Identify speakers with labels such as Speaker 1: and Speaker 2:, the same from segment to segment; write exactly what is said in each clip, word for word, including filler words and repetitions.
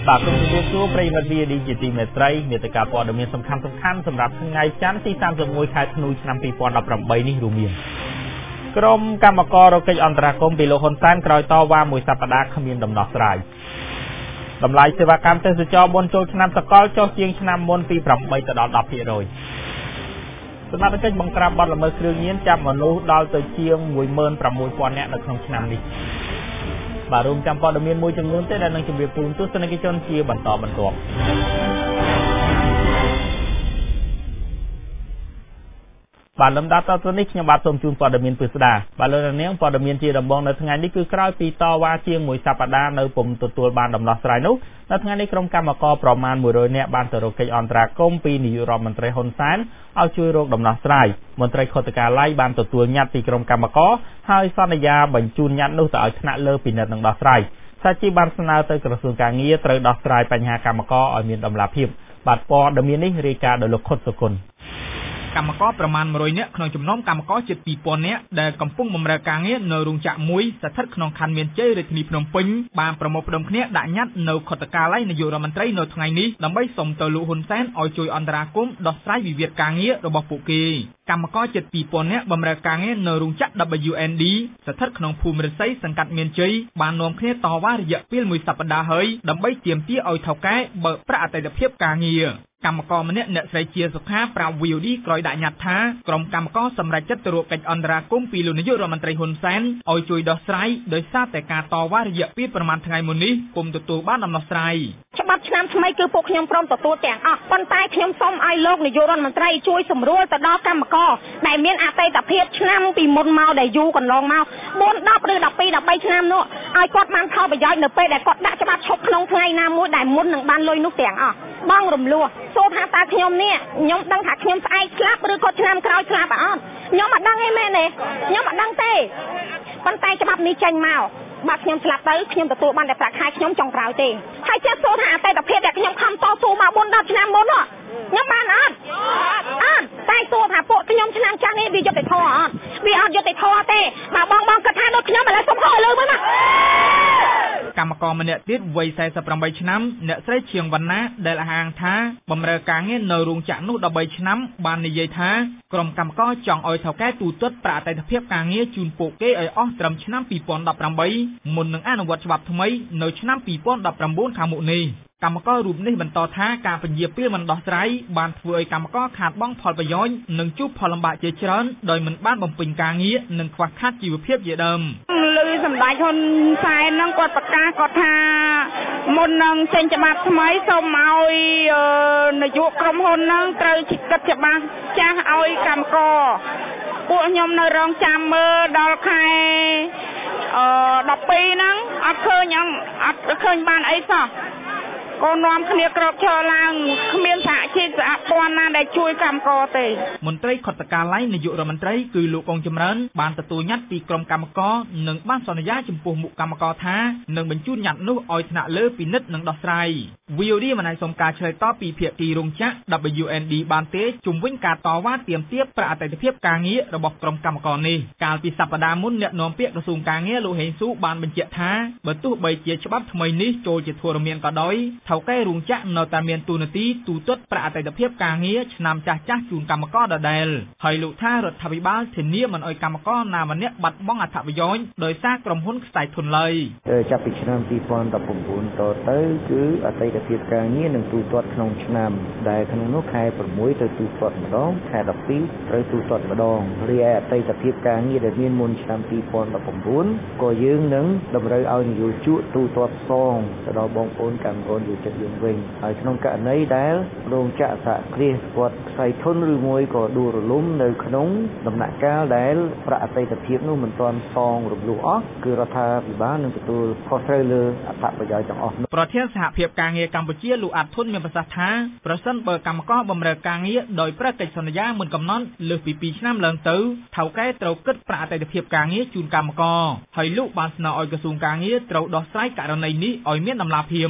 Speaker 1: បាទគុំទទួលសួរប្រិយមិត្ត วี ดี ជាទីមេត្រីមេត្តាព័ត៌មានសំខាន់ៗសម្រាប់ថ្ងៃច័ន្ទទីសាមសិបមួយខែធ្នូឆ្នាំពីរពាន់ដប់ប្រាំបីនេះរួមមានក្រុមកម្មកររកិច្ចអន្តរាគមន៍ពីលោកហ៊ុនសែនក្រោយតវ៉ាមួយសប្តាហ៍គ្មានដំណោះស្រាយតម្លៃសេវាកម្មទេសចរណ៍បុណ្យចូលឆ្នាំសកលចុះជាងឆ្នាំមុនពីប្រាំបីទៅដល់ដប់ភាគរយសមត្ថកិច្ចបង្ក្រាបបទល្មើសគ្រឿងញៀនចាប់មនុស្សដល់ទៅជាងមួយម៉ឺនប្រាំមួយពាន់នាក់នៅក្នុងឆ្នាំនេះបាទរួមចាំព័ត៌មានមួយចំនួនទៀតដែលនឹងជម្រាបជូនទស្សនិកជនជាបន្តបន្ទាប់បាទលំដាប់តទៅនេះខ្ញុំបាទសូមជូនព័ត៌មានពិស្ដាបាទលោកនាងព័ត៌មានជាដំបូងនៅថ្ងៃនេះគឺក្រោយពីតវ៉ាជាងមួយសប្តាហ៍នៅពុំទទួលបានដំណោះស្រាយនោះនៅថ្ងៃនេះក្រុមកម្មករប្រមាណមួយរយនាក់បានទៅរកកិច្ចអន្តរាគមន៍ពីនាយករដ្ឋមន្ត្រីហ៊ុនសែនឲ្យជួយរកដំណោះស្រាយមន្ត្រីខុទ្ទកាល័យបានទទួលញត្តិពីក្រុមកម្មករហើយសន្យាបញ្ជូនញត្តិនោះទៅឲ្យថ្នាក់លើពិនិត្យនិងដោះស្រាយសាជីបានស្នើទៅក្រសួងកាងារត្រូវដោះស្រាយបញ្ហាកម្មករឲ្យមានតម្លាភាពបាទព័ត៌មាននេះរាយការណ៍ដោយលោកខុតសុគន្ធ
Speaker 2: កម្មករប្រមាណមួយរយនាក់ក្នុងចំណោមកម្មករជិតពីរពាន់នាក់ដែលកំពុងបម្រើការងារនៅរោងចក្រមួយស្ថិតក្នុងខណ្ឌមានជ័យរាជធានីភ្នំពេញបានប្រមូលផ្ដុំគ្នាដាក់ញត្តិនៅខុទ្ទកាល័យនាយករដ្ឋមន្ត្រីនៅថ្ងៃនេះដើម្បីសុំទៅលោកហ៊ុនសែនឲ្យជួយអន្តរាគមន៍ដោះស្រាយវិវាទការងាររបស់ពួកគេកម្មករជិតពីរពាន់នាក់បម្រើការងារនៅរោងចក្រ ដប៊្យូ អេន ឌី ស្ថិតក្នុងភូមិរិស័យសង្កាត់មានជ័យបាននាំគ្នាតវ៉ារយៈពេលមួយសប្តាហ៍ហើយដើម្បីទាមទារឲ្យថៅកែបើកប្រាក់អតីតភាពការងារកម្មករម្នាក់អ្នកស្រីជាសុខាប្រាប់ វី អូ ឌី ក្រោយដាក់ញត្តិថាក្រុមកម្មករសម្រេចចិត្តទៅរកកិច្ចអន្តរាគមន៍ពីលោកនាយករដ្ឋមន្ត្រីហ៊ុនសែនឲ្យជួយដោះស្រាយដោយសារតែការតវ៉ារយៈពេលប្រមាណថ្ងៃមុននេះពុំទទួលបានដំណោះស្រាយ
Speaker 3: ច្បាប់ឆ្នាំថ្មីគឺពួកខ្ញុំព្រមទទួលទាំងអស់ប៉ុន្តែខ្ញុំសូមឲ្យលោកនាយករដ្ឋមន្ត្រីជួយសម្រួលទៅដល់កម្មករដែលមានអតីតភាពឆ្នាំពីមុនមកដែលយូរកន្លងមកបួន ដប់ឬដប់ពីរ ដប់បីឆ្នាំនោះឲ្យគាត់បានផលប្រយោជន៍នៅពេលដែលគាត់ដាក់ច្បាប់ឈប់ក្នុងថ្ងៃណាមួយដែលមុននឹងបានលុយនោះទាំងអស់បងរំលោះសួរថាតើខ្ញុំនេះខ្ញុំដឹងថាខ្ញុំស្អែកស្លាប់ឬក៏ឆ្នាំក្រោយស្លាប់អត់ខ្ញុំអត់ដឹងទេមែនទេខ្ញុំអត់ដឹងទេប៉ុន្តែច្បាប់នេះចេញមកបាទខ្ញុំស្លាប់ទៅខ្ញុំទទួលបានតែប្រាក់ខែខ្ញុំចុងក្រោយទេហើយចេះសួរថាអតីតភាពដែលខ្ញុំខំតស៊ូមកបួន ដប់ឆ្នាំមុននោះខ្ញុំបានអត់អត់តែសួរថាពួកខ្ញុំឆ្នាំចាស់នេះវាយុត្តិធម៌អត់វាអត់យុត្តិធម៌ទេបាទបងបងគិតថាដូចខ្ញុំឥឡូវសុំហៅលើមើលមក
Speaker 2: កម្មករម្នាក់ទៀតវ័យសែសិបប្រាំបីឆ្នាំអ្នកស្រីឈៀងវណ្ណាដែលអះអាងថាបម្រើការងារនៅរោងចក្រនោះដប់បីឆ្នាំបាននិយាយថាក្រុមកម្មករចង់ឲ្យថៅកែទូទាត់ប្រាក់អតីតភាពការងារជូនពួកគេឲ្យអស់ត្រឹមឆ្នាំពីរពាន់ដប់ប្រាំបីមុននឹងអនុវត្តច្បាប់ថ្មីនៅឆ្នាំពីរពាន់ដប់ប្រាំបួនខាងមុខនេះកម្មកររូបនេះបន្តថាការពន្យាពេលមិនដោះស្រាយបានធ្វើឲ្យកម្មករខាតបង់ផលប្រយោជន៍និងជួបផលលំបាកជាច្រើនដោយមិនបានបំពេញការងារនិងខ្វះខាតជីវភាពជាដើម
Speaker 3: លើសម្ដេចហ៊ុនសែនហ្នឹងគាត់ប្រកាសគាត់ថាមុននឹងចេញច្បាប់ថ្មីសូមឲ្យនាយកក្រុមហ៊ុនហ្នឹងត្រូវគិតច្បាស់ចាស់ឲ្យកម្មករពួកខ្ញុំនៅរងចាំមើលដល់ខែអឺដប់ពីរហ្នឹងអត់ឃើញអត់ឃើញបានអីសោះកូននាំគ្នាក្រោកឈរឡើងគ្មានសហជីពសហព័ន្ធណាដែលជួយកម្មករទេ
Speaker 2: មន្ត្រីខុទ្ទកាល័យនាយករដ្ឋមន្ត្រីគឺលោកកុងចម្រើនបានទទួលញត្តិពីក្រុមកម្មករនិងបានសន្យាចំពោះមុខកម្មករថានឹងបញ្ជូនញត្តិនោះឲ្យថ្នាក់លើពិនិត្យនិងដោះស្រាយ វី អូ ឌី មិនអាចសុំការឆ្លើយតបពីភាគីរោងចក្រ ដប៊្យូ អេន ឌី បានទេជុំវិញការតវ៉ាទាមទារប្រាក់អតីតភាពការងាររបស់ក្រុមកម្មករនេះកាលពីសប្តាហ៍មុនអ្នកនាំពាក្យក្រសួងការងារលោកហេងស៊ូបានបញ្ជាក់ថាបើទោះបីជាច្បាប់ថ្មីនេះចូលជាធរមានក៏ដោយថៅកែរោងចក្រនៅតែមានទូនាទីទូទាត់ប្រាក់អតីតភាពការងារឆ្នាំចាស់ចាស់ជូនកម្មករដដែលហើយលោកថារដ្ឋាភិបាលធានាមិនឲ្យកម្មករណាម្នាក់បាត់បង់អត្ថប្រយោជន៍ដោយសារក្រុមហ៊ុនខ្សែធនឡើយ
Speaker 4: ចាប់ពីឆ្នាំពីរពាន់ដប់ប្រាំបួនតទៅគឺអតីតភាពការងារនឹងទូទាត់ក្នុងឆ្នាំដែលក្នុងនោះខែប្រាំមួយទៅទូទាត់ម្ដងខែដប់ពីរត្រូវទូទាត់ម្ដងរីឯអតីតភាពការងារដែលមានមុនឆ្នាំពីរពាន់ដប់ប្រាំបួនក៏យើងនឹងតម្រូវឲ្យនយោជកទូទាត់សងទៅដល់បងប្អូនកម្មករយោជិតយើងវិញហើយក្នុងករណីដែលរោងចក្រសហគ្រាសគាត់ខ្សែធនឬមួយក៏ដួលរលំនៅក្នុងដំណាក់កាលដែលប្រាក់អតីតភាពនោះមិនទាន់សងរំលោះអស់គឺរដ្ឋាភិបាលនឹងទទួលខុសត្រូវលើអត្ថប្រយោជន៍ទាំងអស់
Speaker 2: ប្រធានសហភាពការងារកម្ពុជាលោកអាត់ធុនមានប្រសាសន៍ថាប្រសិនបើកម្មករបម្រើការងារដោយប្រើកិច្ចសន្យាមិនកំណត់លើសពីពីរឆ្នាំឡើងទៅថៅកែត្រូវគិតប្រាក់អតីតភាពការងារជូនកម្មករហើយលោកបានស្នើឲ្យក្រសួងការងារត្រូវដោះស្រាយករណីនេះឲ្យមានតម្លាភាព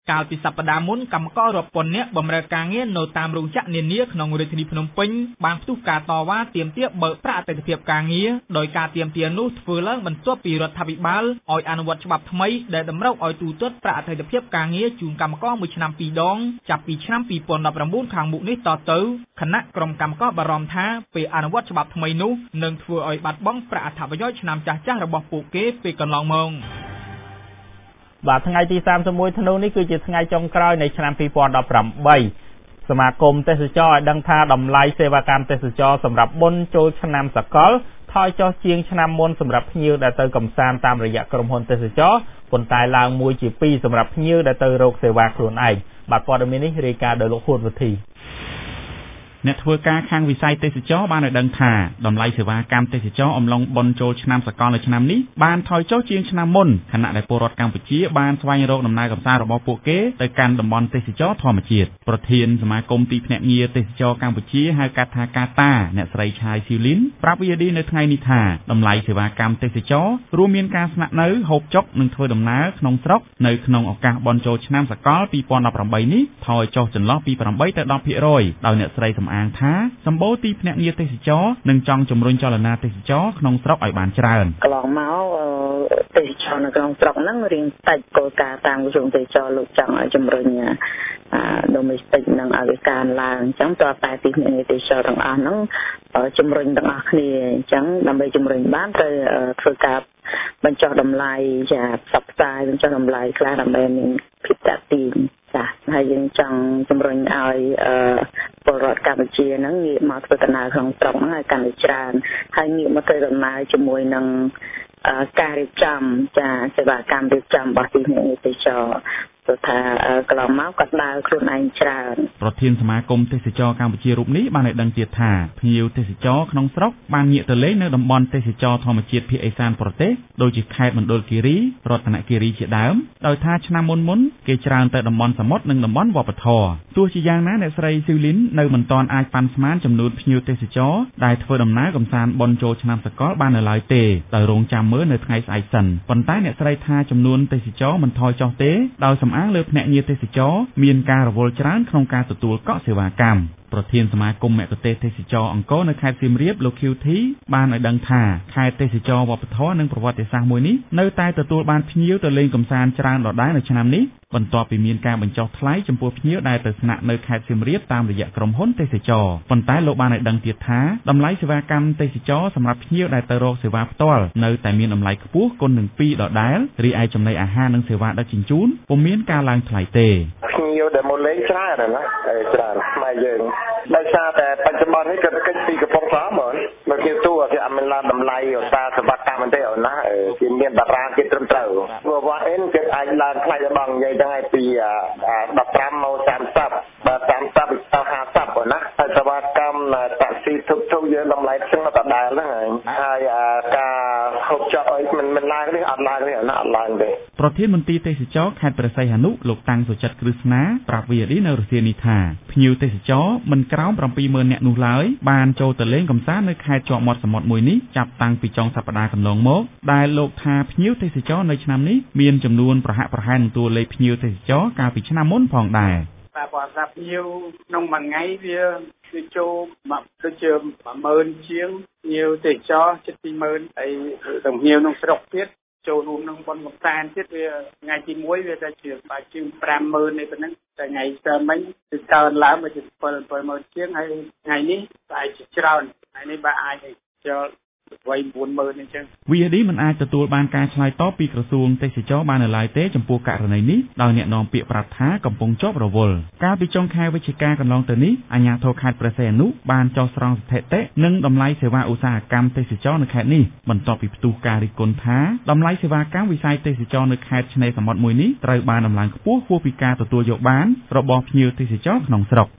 Speaker 2: កាលពីសប្តាហ៍មុនកម្មកររាប់ពាន់នាក់បម្រើការងារនៅតាមរោងចក្រនានាក្នុងរាជធានីភ្នំពេញបានផ្ទុះការតវ៉ាទាមទារបើកប្រាក់អតិថិភាពការងារដោយការទាមទារនោះធ្វើឡើងបន្ទាប់ពីរដ្ឋាភិបាលឲ្យអនុវត្តច្បាប់ថ្មីដែលតម្រូវឲ្យទូទាត់ប្រាក់អតិថិភាពការងារជូនកម្មករមួយឆ្នាំពីរដងចាប់ពីឆ្នាំពីរពាន់ដប់ប្រាំបួនខាងមុខនេះតទៅគណៈក្រុមកម្មករបារម្ភថាពេលអនុវត្តច្បាប់ថ្មីនោះនឹងធ្វើឲ្យបាត់បង់ប្រាក់អត្ថប្រយោជន៍ឆ្នាំចាស់ៗរបស់ពួកគេពេលកន្លងមក
Speaker 1: បាទថ្ងៃទីសាមសិបមួយធ្នូនេះគឺជាថ្ងៃចុងក្រោយនៃឆ្នាំពីរពាន់ដប់ប្រាំបីសមាគមទេសចរឲ្យដឹងថាតម្លៃសេវាកម្មទេសចរសម្រាប់បុណ្យចូលឆ្នាំសកលថយចុះជាងឆ្នាំមុនសម្រាប់ភ្ញៀវដែលទៅកំសាន្តតាមរយៈក្រុមហ៊ុនទេសចរប៉ុន្តែឡើងមួយជាពីរសម្រាប់ភ្ញៀវដែលទៅរកសេវាខ្លួនឯងបាទព័ត៌មាននេះរាយការណ៍ដោយលោកហួតវុធីអ្នកធ្វើការខាងវិស័យទេសចរបានឲ្យដឹងថាតម្លៃសេវាកម្មទេសចរអំឡុងបុណ្យចូលឆ្នាំសកលនៅឆ្នាំនេះបានថយចុះជាងឆ្នាំមុនខណៈដែលពលរដ្ឋកម្ពុជាបានស្វែងរកដំណើរកម្សាន្តរបស់ពួកគេទៅកាន់តំបន់ទេសចរធម្មជាតិប្រធានសមាគមទីភ្នាក់ងារទេសចរកម្ពុជាហៅកាត់ថាកាតាអ្នកស្រីឆាយស៊ីលីនប្រាប់ វី អូ ឌី នៅថ្ងៃនេះថាតម្លៃសេវាកម្មទេសចររួមមានការស្នាក់នៅហូបចុកនិងធ្វើដំណើរក្នុងស្រុកនៅក្នុងឱកាសបុណ្យចូលឆ្នាំសកលពីរពាន់ដប់ប្រាំបីនេះថយចុះចន្លោះពីប្រាំបីទៅដប់ភាគរយដោយអ្នកស្រីសំអាងថាសម្បូរទីភ្នាក់ងារទេសចរនិងចង់ជំរុញចលនាទេសចរក្នុងស្រុកឲ្យបានច្រើន
Speaker 5: កន្លងមកទេសចរនៅក្នុងស្រុកហ្នឹងរៀងតិចគោលការណ៍តាមក្រសួងទេសចរលោកចង់ឲ្យជំរុញដូមេស្ទិកនិងអវិការឡើងអញ្ចឹងតើតែទីភ្នាក់ងារទេសចរទាំងអស់ហ្នឹងជំរុញទាំងអស់គ្នាអញ្ចឹងដើម្បីជំរុញបានត្រូវធ្វើការបញ្ចុះតម្លៃចាផ្សព្វផ្សាយបញ្ចុះតម្លៃខ្លះដើម្បីមានភាពតាក់ទាញចាហើយយើងចង់ជំរុញឲ្យពលរដ្ឋកម្ពុជាហ្នឹងងាកមកធ្វើដំណើរក្នុងស្រុកហ្នឹងឲ្យកាន់តែច្រើនហើយងាកមកធ្វើដំណើរជាមួយនឹងការរៀបចំចាសេវាកម្មរៀបចំរបស់ទីភ្នាក់ងារទេសចរព្រោះថាកន្លងមកគាត់ដើរខ្លួនឯងច្រើន
Speaker 1: ប្រធានសមាគមទេសចរកម្ពុជារូបនេះបានឲ្យដឹងទៀតថាភ្ញៀវទេសចរក្នុងស្រុកបានងាកទៅលេងនៅតំបន់ទេសចរធម្មជាតិភាគឦសានប្រទេសដូចជាខេត្តមណ្ឌលគិរីរតនគិរីជាដើមដោយថាឆ្នាំមុនមុនគេច្រើនទៅតំបន់សមុទ្រនិងតំបន់វប្បធម៌ទោះជាយ៉ាងណាអ្នកស្រីស៊ីវលីននៅមិនទាន់អាចប៉ាន់ស្មានចំនួនភ្ញៀវទេសចរដែលធ្វើដំណើរកម្សាន្តបុណ្យចូលឆ្នាំសកលបាននៅឡើយទេដោយរងចាំមើលនៅថ្ងៃស្អែកសិនប៉ុន្តែអ្នកស្រីថាចំនួនទេសចរមិនថយចុះទេដោយសំអាងលើភ្នាក់ងារទេសចរមានការរវល់ច្រើនក្នុងការទទួលកក់សេវាកម្មប្រធានសមាគមមគ្គុទ្ទេសក៍ទេសចរអង្គរនៅខេត្តសៀមរាបលោក ឃីវ ធី បានឲ្យដឹងថាខេត្តទេសចរវប្បធម៌និងប្រវត្តិសាស្ត្រមួយនេះនៅតែទទួលបានភ្ញៀវទៅលេងកម្សាន្តច្រើនដដែលនៅឆ្នាំនេះបន្ទាប់ពីមានការបញ្ចុះថ្លៃចំពោះភ្ញៀវដែលទៅស្នាក់នៅខេត្តសៀមរាបតាមរយៈក្រុមហ៊ុនទេសចរប៉ុន្តែលោកបានឲ្យដឹងទៀតថាតម្លៃសេវាកម្មទេសចរសម្រាប់ភ្ញៀវដែលទៅរកសេវាផ្ទាល់នៅតែមានតម្លៃខ្ពស់គុណនឹងពីរដដែលរីឯចំណីអាហារនិងសេវាដឹកជញ្ជូនពុំមានការឡើងថ្លៃទេ
Speaker 6: ភ្ញៀវដែលមកលេងច្រើនណាច្រើនខ្មែរយើងដោយសារតែបច្ចុប្បន្ននេះក៏កិច្ចពីកំពង់ធំហ្មងមកគេទូគេអត់មានឡើងតម្លៃឧស្សាហសេវាកម្មទេអូនណាគេមានតារាគេត្រឹមត្រូវព្រោះវ៉ាអិនគេអាចឡើងថ្លៃរបស់និយាយហ្នឹងឲ្យពីដប់ប្រាំមកសាមសិបបាទសាមសិបទៅហាសិបអូនណាហើយសេវាកម្មតាក់ស៊ីធុកធុកយើងតម្លៃផ្សេងទៅដែរហ្នឹងហើយការហូបចុកអីមិនមិនឡើងនេះអត់ឡើងនេះអូនណាអត់ឡើងទេ
Speaker 1: ប្រធានមន្ត្រីទេសចរខេត្តព្រះសីហនុលោកតាំងសុចិត្តគ្រឹស្ណាប្រាប់ វី អូ ឌី នៅរសៀលនេះថាភ្ញៀវទេសចរមិនក្រោមប្រាំពីរម៉ឺននាក់នោះឡើយបានចូលទៅលេងកម្សាន្តនៅខេត្តជាប់មាត់សមុទ្រមួយនេះចាប់តាំងពីចុងសប្តាហ៍កន្លងមកដែលលោកថាភ្ញៀវទេសចរនៅឆ្នាំនេះមានចំនួនប្រហាក់ប្រហែលនឹងតួលេខភ្ញៀវទេសចរកាលពីឆ្នាំមុនផងដែរ
Speaker 7: បាទបើថាភ្ញៀវក្នុងមួយថ្ងៃវាគឺចូលមកដូចជាមួយម៉ឺនជាងភ្ញៀវទេសចរជិតពីរម៉ឺនហើយទាំងភ្ញៀវក្នុងស្រុកទៀតចូលរួមក្នុងបុណ្យកំសាន្តទៀតវាថ្ងៃទីមួយវាតែជាបាច់ជាងប្រាំម៉ឺននេះប៉ុណ្ណឹងតែថ្ងៃស្ទើរមិញគឺកើនឡើងមកជា7 7ម៉ឺនជាងហើយថ្ងៃនេះតែជាច្រើនថ្ងៃនេះបាទអាចចូលវ័យ9ម៉ឺនអញ្ចឹង
Speaker 1: វី អូ ឌី មិនអាចទទួលបានការឆ្លើយតបពីក្រសួងទេសចរបាននៅឡើយទេចំពោះករណីនេះដោយអ្នកនាំពាក្យប្រាប់ថាកំពុងជាប់រវល់កាលពីចុងខែវិច្ឆិកាកន្លងទៅនេះអាជ្ញាធរខេត្តព្រះសីហនុបានចុះស្រង់ស្ថិតិនិងតម្លៃសេវាឧស្សាហកម្មទេសចរនៅខេត្តនេះបន្ទាប់ពីផ្ទុះការរិះគន់ថាតម្លៃសេវាកម្មវិស័យទេសចរនៅខេត្តឆ្នេរសមុទ្រមួយនេះត្រូវបានដំឡើងខ្ពស់ហួសពីការទទួលយកបានរបស់ភ្ញៀវទេសចរក្នុងស្រុក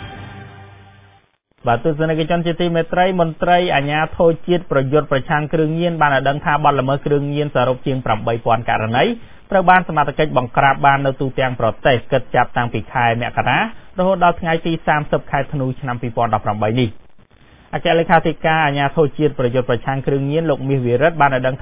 Speaker 1: បាទទស្សនិកជនជាទីមេត្រីមន្ត្រីអាជ្ញាធរជាតិប្រយុទ្ធប្រឆាំងគ្រឿងញៀនបានឲ្យដឹងថាបទល្មើសគ្រឿងញៀនសរុបជាងប្រាំបីពាន់ករណីត្រូវបានសមត្ថកិច្ចបង្ក្រាបបាននៅទូទាំងប្រទេសគិតចាប់តាំងពីខែមករារហូតដល់ថ្ងៃទីសាមសិបខែធ្នូឆ្នាំពីរពាន់ដប់ប្រាំបីនេះអគ្គលេខាធិការអាជ្ញាធរជាតិប្រយុទ្ធប្រឆាំងគ្រឿងញៀនលោកមាសវិរិទ្ធបានឲ្យដឹងថា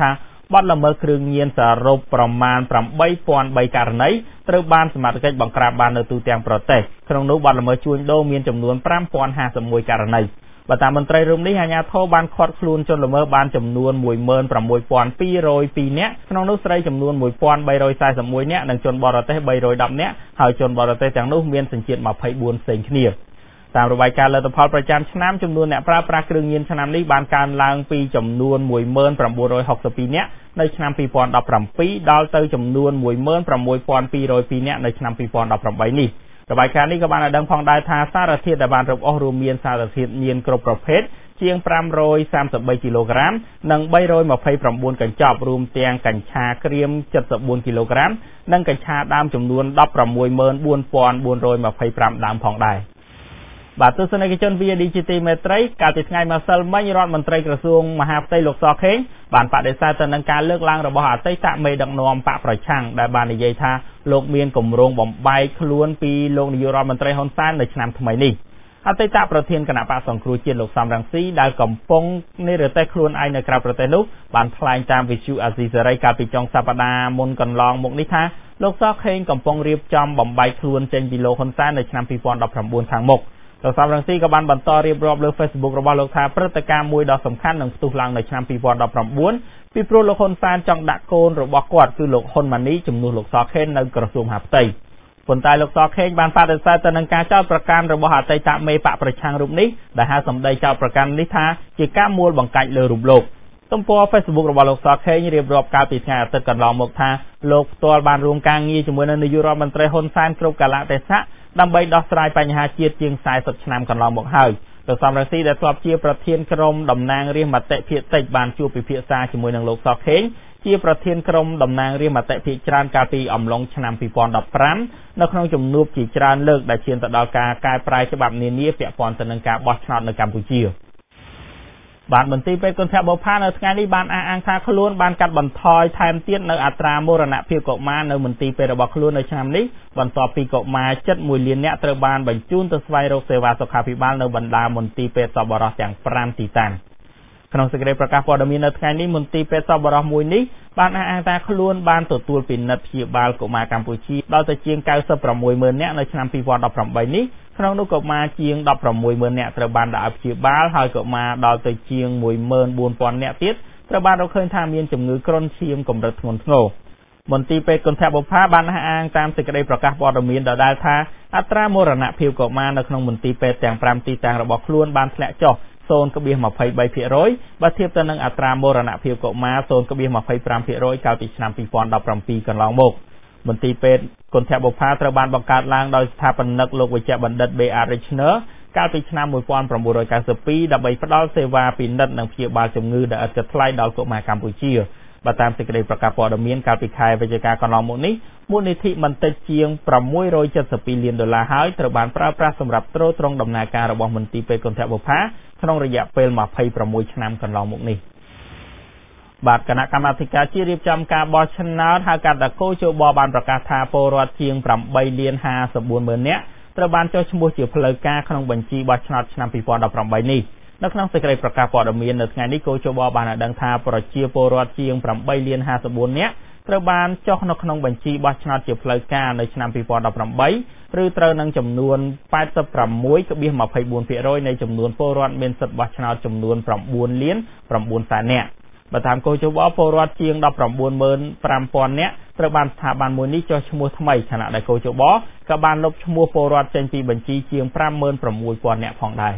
Speaker 1: បាត់ល្មើសគ្រឿងញៀនសរុបប្រមាណប្រាំបីពាន់បីករណីត្រូវបានសមត្ថកិច្ចបង្ក្រាបបាននៅទូទាំងប្រទេសក្នុងនោះបាត់ល្មើសជួញដូរមានចំនួនប្រាំពាន់ហាសិបមួយករណីបើតាមមន្ត្រីរំនេះអាជ្ញាធរបានឃាត់ខ្លួនជនល្មើសបានចំនួនមួយម៉ឺនប្រាំមួយពាន់ពីររយពីរនាក់ក្នុងនោះស្រីចំនួនមួយពាន់បីរយសែសិបមួយនាក់និងជនបរទេសបីរយដប់នាក់ហើយជនបរទេសទាំងនោះមានសញ្ជាតិម្ភៃបួនផ្សេងគ្នាតាមរបាយការណ៍លទ្ធផលប្រចាំឆ្នាំចំនួនអ្នកប្រើប្រាស់គ្រឿងញៀនឆ្នាំនេះបានកើនឡើងពីចំនួនមួយម៉ឺនប្រាំបួនរយហុកសិបពីរនាក់នៅឆ្នាំពីរពាន់ដប់ប្រាំពីរដល់ទៅចំនួនមួយម៉ឺនប្រាំមួយពាន់ពីររយពីរនាក់នៅឆ្នាំពីរពាន់ដប់ប្រាំបីនេះរបាយការណ៍នេះក៏បានឲ្យដឹងផងដែរថាសារធាតុដែលបានរកអស់រួមមានសារធាតុញៀនគ្រប់ប្រភេទជាងប្រាំរយសាមសិបបីគីឡូក្រាមនិងបីរយម្ភៃប្រាំបួនកញ្ចប់រួមទាំងកញ្ឆាក្រៀមចិតសិបបួនគីឡូក្រាមនិងកញ្ឆាដើមចំនួនដប់ប្រាំមួយម៉ឺនបួនពាន់បួនរយម្ភៃប្រាំដើមផងដែរបាទទស្សនិកជន វី ឌី ជី ទី មេត្រីកាលពីថ្ងៃម្សិលមិញរដ្ឋមន្ត្រីក្រសួងមហាផ្ទៃលោកសខេងបានបដិសេធទៅនឹងការលើកឡើងរបស់អតីតមេដឹកនាំបកប្រឆាំងដែលបាននិយាយថាលោកមានគម្រោងបំបែកខ្លួនពីលោកនាយករដ្ឋមន្ត្រីហ៊ុនសែននៅឆ្នាំថ្មីនេះអតីតប្រធានគណៈបកសង្គ្រោះជាតិលោកសំរងស៊ីដែលកំពុងនិរទេសខ្លួនឯងនៅក្រៅប្រទេសនោះបានថ្លែងតាមវិទ្យុអាស៊ីសេរីកាលពីចុងសប្តាហ៍មុនកន្លងមកនេះថាលោកសខេងកំពុងរៀបចំបំបែកខ្លួនចេញពីលោកហ៊ុនសែននៅឆ្នាំពីរពាន់ដប់ប្រាំបួនខាងមុខលោកសំរងស៊ីក៏បានបន្តរៀបរាប់លើ Facebook របស់លោកថាព្រឹត្តិការណ៍មួយដ៏សំខាន់នឹងផ្ទុះឡើងនៅឆ្នាំពីរពាន់ដប់ប្រាំបួនពីព្រោះលោកហ៊ុនសែនចង់ដាក់កូនរបស់គាត់គឺលោកហ៊ុនម៉ាណីជំនួសលោកសខេងនៅក្រសួងមហាផ្ទៃប៉ុន្តែលោកសខេងបានបដិសេធទៅនឹងការចោទប្រកាន់របស់អតីតមេបកប្រឆាំងរូបនេះដែលហៅសម្ដីចោទប្រកាន់នេះថាជាការមួលបង្កាច់លើរូបលោកទំព័រ Facebook របស់លោកសខេងរៀបរាប់កាលពីថ្ងៃអាទិត្យកន្លងមកថាលោកផ្ទាល់បានរួមការងារជាមួយនឹងនាយករដ្ឋមន្ត្រីហ៊ុនសែនគ្រប់កាលៈទេសៈដើម្បីដោះស្រាយបញ្ហាជាតិជាងសែសិបឆ្នាំកន្លងមកហើយលោកសំរងស៊ីដែលធ្លាប់ជាប្រធានក្រុមតំណាងរាស្ត្រមតិភាគតិចបានជួបពិភាក្សាជាមួយនឹងលោកសខេងជាប្រធានក្រុមតំណាងរាស្ត្រមតិភាគច្រើនកាលពីអំឡុងឆ្នាំពីរពាន់ដប់ប្រាំនៅក្នុងជំនួបជាច្រើនលើកដែលឈានទៅដល់ការកែប្រែច្បាប់នានាពាក់ព័ន្ធទៅនឹងការបោះឆ្នោតនៅកម្ពុជាបានមន្ត្រីពេទ្យគន្ធបុប្ផានៅថ្ងៃនេះបានអះអាងថាខ្លួនបានកាត់បន្ថយថែមទៀតនៅអត្រាមរណភាពកុមារនៅមន្ទីរពេទ្យរបស់ខ្លួននៅឆ្នាំនេះបន្ទាប់ពីកុមារជិតមួយលាននាក់ត្រូវបានបញ្ជូនទៅស្វែងរកសេវាសុខាភិបាលនៅបណ្ដាមន្ទីរពេទ្យសប្បុរសទាំងប្រាំទីតាំងក្នុងសេចក្តីប្រកាសព័ត៌មាននៅថ្ងៃនេះមន្ទីរពេទ្យសប្បុរសមួយនេះបានអះអាងថាខ្លួនបានទទួលពិនិត្យព្យាបាលកុមារកម្ពុជាដល់ទៅជាងកៅសិបប្រាំមួយម៉ឺននាក់នៅឆ្នាំពីរពាន់ដប់ប្រាំបីនេះក្នុងនោះកុមារជាងដប់ប្រាំមួយម៉ឺននាក់ត្រូវបានដាក់ឲ្យព្យាបាលហើយកុមារដល់ទៅជាងមួយម៉ឺនបួនពាន់នាក់ទៀតត្រូវបានរកឃើញថាមានជំងឺគ្រុនឈាមកម្រិតធ្ងន់ធ្ងរមន្ទីរពេទ្យគន្ធបុប្ផាបានអះអាងតាមសេចក្តីប្រកាសព័ត៌មានដដែលថាអត្រាមរណភាពកុមារនៅក្នុងមន្ទីរពេទ្យទាំងប្រាំទីតាំងរបស់ខ្លួនបានធ្លាក់ចុះศูนย์ ยี่สิบสาม% បើធៀបទៅនឹងអត្រាមរណភាពកុមារ ศูนย์ ยี่สิบห้า% កាលពីឆ្នាំពីរពាន់ដប់ប្រាំពីរកន្លងមកមន្ទីរពេទ្យគន្ធបុប្ផាត្រូវបានបង្កើតឡើងដោយស្ថាបនិកលោកវេជ្ជបណ្ឌិត បេ អារ Richner កាលពីឆ្នាំmột nghìn chín trăm chín mươi haiដើម្បីផ្ដល់សេវាពិនិត្យនិងព្យាបាលជំងឺដែលឥតគិតថ្លៃដល់កុមារកម្ពុជាបើតាមសេចក្តីប្រកាសព័ត៌មានកាលពីខែវិច្ឆិកាកន្លងមកនេះមូលនិធិមិនតិចជាងប្រាំមួយរយเจ็ดสิบពីរលានដុល្លារហើយត្រូវបានប្រើប្រាស់សម្រាប់ទ្រទ្រង់ដំណើរការរបស់មន្ទីរពេទ្យគន្ធបុប្ផាក្នុងរយៈពេលยี่สิบหกឆ្នាំកន្លងមកនេះបាទគណៈកម្មាធិការជាតិរៀបចំការបោះឆ្នោតហៅកាត់តាកោជបបានប្រកាសថាពលរដ្ឋជាងប្រាំបីលានห้าสิบสี่ម៉ឺននាក់ត្រូវបានចុះឈ្មោះជាផ្លូវការក្នុងបញ្ជីបោះឆ្នោតឆ្នាំពីរពាន់ដប់ប្រាំបីនេះនៅក្នុងសេចក្តីប្រកាសព័ត៌មាននៅថ្ងៃនេះកោជបបានឲ្យដឹងថាប្រជាពលរដ្ឋជាងប្រាំបីលានห้าสิบสี่នាក់ត្រូវបានចុះនៅក្នុងបញ្ជីបោះឆ្នោតជាផ្លូវការនៅឆ្នាំពីរពាន់ដប់ប្រាំបីឬត្រូវនឹងចំនួនแปดสิบหก ยี่สิบสี่% នៃចំនួនពលរដ្ឋមានសិទ្ធិបោះឆ្នោតចំនួន9លាន9សែននាក់បើតាមកោជបពលរដ្ឋជាងដប់ប្រាំបួនម៉ឺនប្រាំពាន់នាក់ត្រូវបានស្ថាប័នមួយនេះចុះឈ្មោះថ្មីខណៈដែលកោជបក៏បានលុបឈ្មោះពលរដ្ឋចេញពីបញ្ជីជាងប្រាំម៉ឺនប្រាំមួយពាន់នាក់ផងដែរ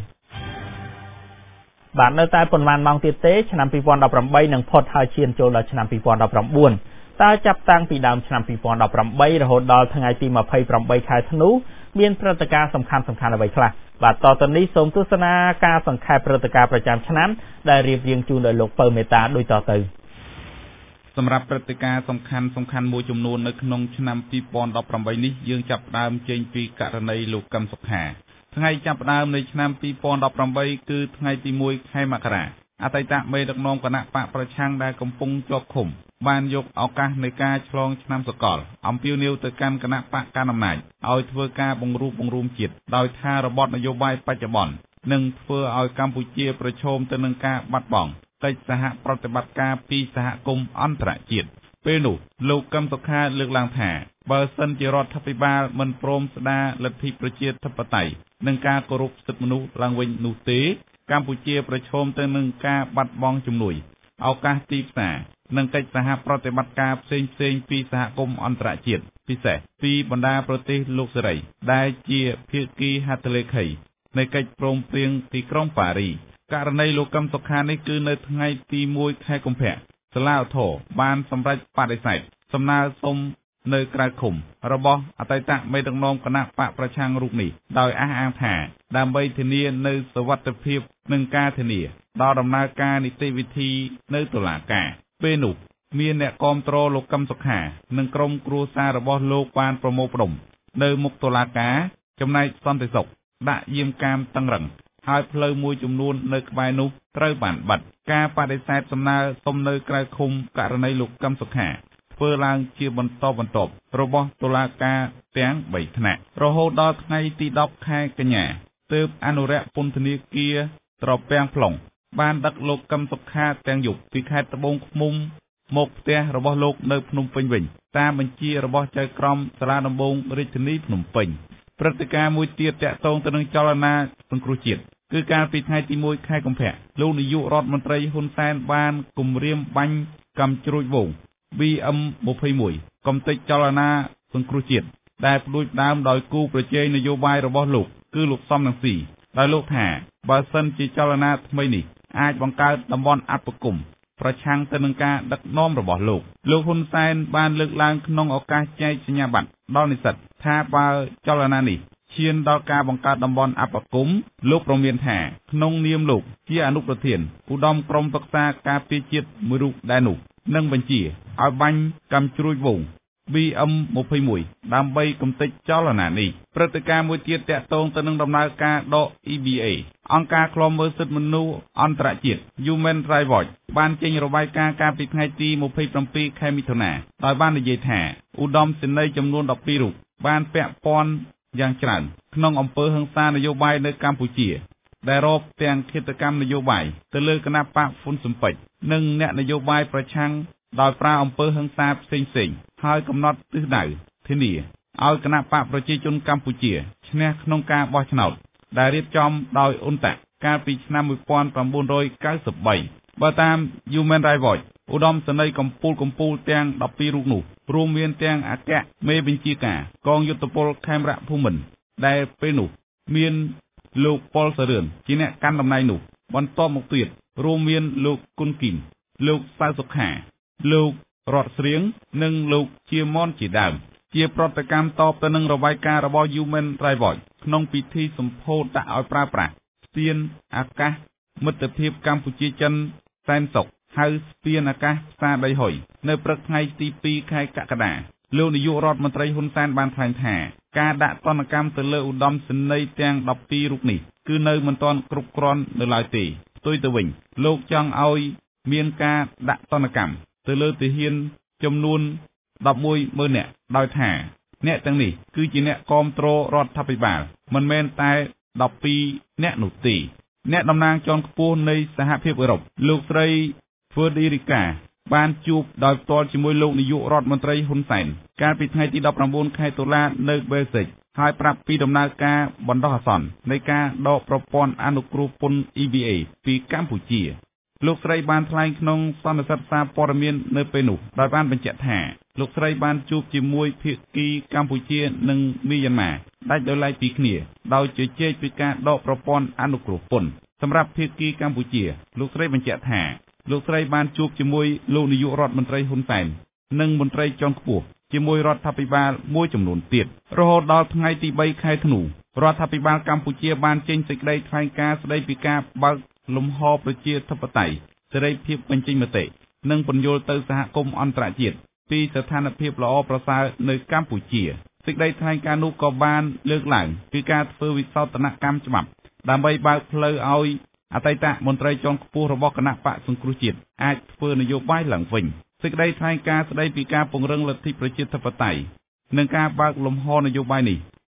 Speaker 1: បាទនៅតែប៉ុន្មានម៉ោងទៀតទេឆ្នាំពីរពាន់ដប់ប្រាំបីនឹងផុតហើយឈានចូលដល់ឆ្នាំពីរពាន់ដប់ប្រាំបួនតើចាប់តាំងពីដើមឆ្នាំពីរពាន់ដប់ប្រាំបីរហូតដល់ថ្ងៃទីยี่สิบแปดខែធ្នូមានព្រឹត្តិការណ៍សំខាន់ៗអ្វីខ្លះបាទតទៅនេះសូមទស្សនាការសង្ខេបព្រឹត្តិការណ៍ប្រចាំឆ្នាំដែលរៀបរៀងជូនដោយលោកពៅមេតាដូចតទៅសម្រាប់ព្រឹត្តិការណ៍សំខាន់សំខាន់មួយចំនួននៅក្នុងឆ្នាំពីរពាន់ដប់ប្រាំបីនេះយើងចាប់ផ្ដើមចេញពីករណីលោកកឹមសុខាថ្ងៃចាប់ផ្ដើមនៃឆ្នាំពីរពាន់ដប់ប្រាំបីគឺថ្ងៃទីមួយខែមករាអតីតមេដឹកនាំគណៈបកប្រឆាំងដែលកំពុងជាប់ឃុំបានយកឱកាសនៃការឆ្លងឆ្នាំសកលអំពាវនាវទៅកាន់គណៈបកកណ្ដាលអំណាចឲ្យធ្វើការបង្រួបបង្រួមជាតិដោយថារបបនយោបាយបច្ចុប្បន្ននឹងធ្វើឲ្យកម្ពុជាប្រឈមទៅនឹងការបាត់បង់
Speaker 8: កិច្ចសហប្រតិបត្តិការពីសហគមន៍អន្តរជាតិពេលនោះលោកកឹមសុខាលើកឡើងថាបើសិនជារដ្ឋាភិបាលមិនព្រមស្ដារលទ្ធិប្រជាធិបតេយ្យនិងការគោរពសិទ្ធិមនុស្សឡើងវិញនោះទេកម្ពុជាប្រឈមទៅនឹងការបាត់បង់ជំនួយឱកាសទីផ្សារនិងកិច្ចសហប្រតិបត្តិការផ្សេងផ្សេងពីសហគមន៍អន្តរជាតិពិសេសពីបណ្ដាប្រទេសលោកសេរីដែលជាភាគីហត្ថលេខីនៃកិច្ចព្រមព្រៀងទីក្រុងប៉ារីករណីលោកកឹមសុខានេះគឺនៅថ្ងៃទីមួយខែកុម្ភៈសាលាឧទ្ធរបានសម្រេចបដិសេធសំណើសុំនៅក្រៅឃុំរបស់អតីតមេដឹកនាំគណៈបកប្រឆាំងរូបនេះដោយអះអាងថាដើម្បីធានានូវសុវត្ថិភាពនិងការធានាដល់ដំណើរការនីតិវិធីនៅតុលាការពេលនោះមានអ្នកគាំទ្រលោកកឹមសុខានិងក្រុមគ្រួសាររបស់លោកបានប្រមូលផ្ដុំនៅមុខតុលាការចំណែកសន្តិសុខដាក់យាមកាមតឹងរឹងហើយផ្លូវមួយចំនួននៅក្បែរនោះត្រូវបានបិទការបដិសេធសំណើសុំនៅក្រៅឃុំករណីលោកកឹមសុខាធ្វើឡើងជាបន្តបន្ទាប់របស់តុលាការទាំងបីថ្នាក់រហូតដល់ថ្ងៃទីដប់ខែកញ្ញាទើបអនុរិយពន្ធនាគារត្រពាំង plong បានដឹកលោកកឹមសុខាទាំងយប់ពីខេត្តត្បូងឃ្មុំមកផ្ទះរបស់លោកនៅភ្នំពេញវិញតាមបញ្ជារបស់ចៅក្រមសាលាដំបងរាជធានីភ្នំពេញព្រឹត្តិការណ៍មួយទៀតតាក់ទងទៅនឹងចលនាសង្គ្រោះជាតិគឺកាលពីថ្ងៃទីមួយខែកុម្ភៈលោកនាយករដ្ឋមន្ត្រីហ៊ុនសែនបានគម្រាមបាញ់កាំជ្រួចវង ប៊ី អឹម ยี่สิบเอ็ด កំទេចចលនាសង្គ្រោះជាតិដែលផ្ដួចផ្ដើមដោយគូប្រជែងនយោបាយរបស់លោកគឺលោកសំរងស៊ីដោយលោកថាបើសិនជាចលនាថ្មីនេះអាចបង្កើតតំបន់អភិគមន៍ប្រឆាំងទៅនឹងការដឹកនាំរបស់លោកលោកហ៊ុនសែនបានលើកឡើងក្នុងឱកាសចែកសញ្ញាបត្រដល់និស្សិតថាបើចលនានេះឈានដល់ការបង្កើតតំបន់អភិគមន៍លោកប្រមានថាក្នុងនាមលោកជាអនុប្រធានឧត្តមក្រុមប្រឹក្សាការពារជាតិមួយរូបដែរនោះនឹងបញ្ជាឲ្យបាញ់កាំជ្រួចវង ប៊ី អឹម ยี่สิบเอ็ด ដើម្បីកំទេចចលនានេះព្រឹត្តិការណ៍មួយទៀតតាក់ទងទៅនឹងដំណើរការដក អ៊ី ប៊ី เอ អង្គការឃ្លាំមើលសិទ្ធិមនុស្សអន្តរជាតិ Human Rights Watch បានចេញរបាយការណ៍កាលពីថ្ងៃទីยี่สิบเจ็ดខែមិថុនាដោយបាននិយាយថាឧត្តមសេនីយ៍ចំនួនដប់ពីររូបបានពាក់ព័ន្ធយ៉ាងច្រើនក្នុងអំពើហិង្សានយោបាយនៅកម្ពុជាដែលរកទាំងឃាតកម្មនយោបាយទៅលើគណៈបកហ៊ុនស៊ិនប៉ិចនិងអ្នកនយោបាយប្រឆាំងដោយប្រើអំពើហិង្សាផ្សេងៗហើយកំណត់ទិសដៅធានាឲ្យគណៈបកប្រជាជនកម្ពុជាឈ្នះក្នុងការបោះឆ្នោតដែលរៀបចំដោយអ៊ុនតាក់កាលពីឆ្នាំnineteen ninety-threeបើតាម Human Rights Watch ឧត្តមសេនីយ៍កម្ពុជាកម្ពុជាទាំងដប់ពីររូបនោះរួមមានទាំងអគ្គមេបញ្ជាការកងយុទ្ធពលខេមរៈភូមិន្ទដែលពេលនោះមានលោកប៉ុលសរឿនជាអ្នកកាន់តំណែងនោះបន្ទាប់មកទៀតរួមមានលោកគុណគីមលោកសៅសុខាលោករតស្រៀងនិងលោកជាមនជាដើមជាប្រតិកម្មតបទៅនឹងរបាយការណ៍របស់ Human Rights Watch ក្នុងពិធីសម្ពោធដាក់ឲ្យប្រើប្រាស់ស្ពានអាកាសមិត្តភាពកម្ពុជាចិនសែនសុខហៅស្ពានអាកាសផ្សារដីហុយនៅព្រឹកថ្ងៃទីពីរខែកក្កដាលោកនាយករដ្ឋមន្ត្រីហ៊ុនសែនបានថ្លែងថាការដាក់ទណ្ឌកម្មទៅលើឧត្តមសេនីយ៍ទាំងដប់ពីររូបនេះគឺនៅមិនទាន់គ្រប់គ្រាន់នៅឡើយទេផ្ទុយទៅវិញលោកចង់ឲ្យមានការដាក់ទណ្ឌកម្មទៅលើទាហានចំនួនដប់មួយម៉ឺននាក់ដោយថាអ្នកទាំងនេះគឺជាអ្នកគាំទ្ររដ្ឋាភិបាលមិនមែនតែដប់ពីរនាក់នោះទេអ្នកតំណាងជាន់ខ្ពស់នៃសហភាពអឺរ៉ុបលោកស្រី Federica បានជួបដោយផ្ទាល់ជាមួយលោកនាយករដ្ឋមន្ត្រីហ៊ុនសែនកាលពីថ្ងៃទីnineteenខែតុលានៅបែលហ្សិកហើយប្រាប់ពីដំណើរការបណ្ដោះអាសន្ននៃការដកប្រព័ន្ធអនុគ្រោះពន្ធ អ៊ី ប៊ី เอ ពីកម្ពុជាលោកស្រីបានថ្លែងក្នុងសន្និសីទសារព័ត៌មាននៅពេលនោះដោយបានបញ្ជាក់ថាលោកស្រីបានជួបជាមួយភាគីកម្ពុជានិងមីយ៉ាន់ម៉ាដាច់ដោយឡែកពីគ្នាដោយជជែកពីការដកប្រព័ន្ធអនុគ្រោះពន្ធសម្រាប់ភាគីកម្ពុជាលោកស្រីបញ្ជាក់ថាលោកស្រីបានជួបជាមួយលោកនាយករដ្ឋមន្ត្រីហ៊ុនសែននិងមន្ត្រីជាន់ខ្ពស់ជាមួយរដ្ឋាភិបាលមួយចំនួនទៀតរហូតដល់ថ្ងៃទីបីខែធ្នូរដ្ឋាភិបាលកម្ពុជាបានចេញសេចក្តីថ្លែងការណ៍ស្តីពីការបើកលំហប្រជាធិបតេយ្យសេរីភាពបញ្ចេញមតិនិងពន្យល់ទៅសហគមន៍អន្តរជាតិពីស្ថានភាពល្អប្រសើរនៅកម្ពុជាសេចក្តីថ្លែងការណ៍នោះក៏បានលើកឡើងពីការធ្វើវិសោធនកម្មច្បាប់ដើម្បីបើកផ្លូវឲ្យអតីតមន្ត្រីជាន់ខ្ពស់របស់គណៈបកសង្គ្រោះជាតិអាចធ្វើនយោបាយឡើងវិញសេចក្តីថ្លែងការណ៍ស្តីពីការពង្រឹងលទ្ធិប្រជាធិបតេយ្យនិងការបើកលំហនយោបាយនេះ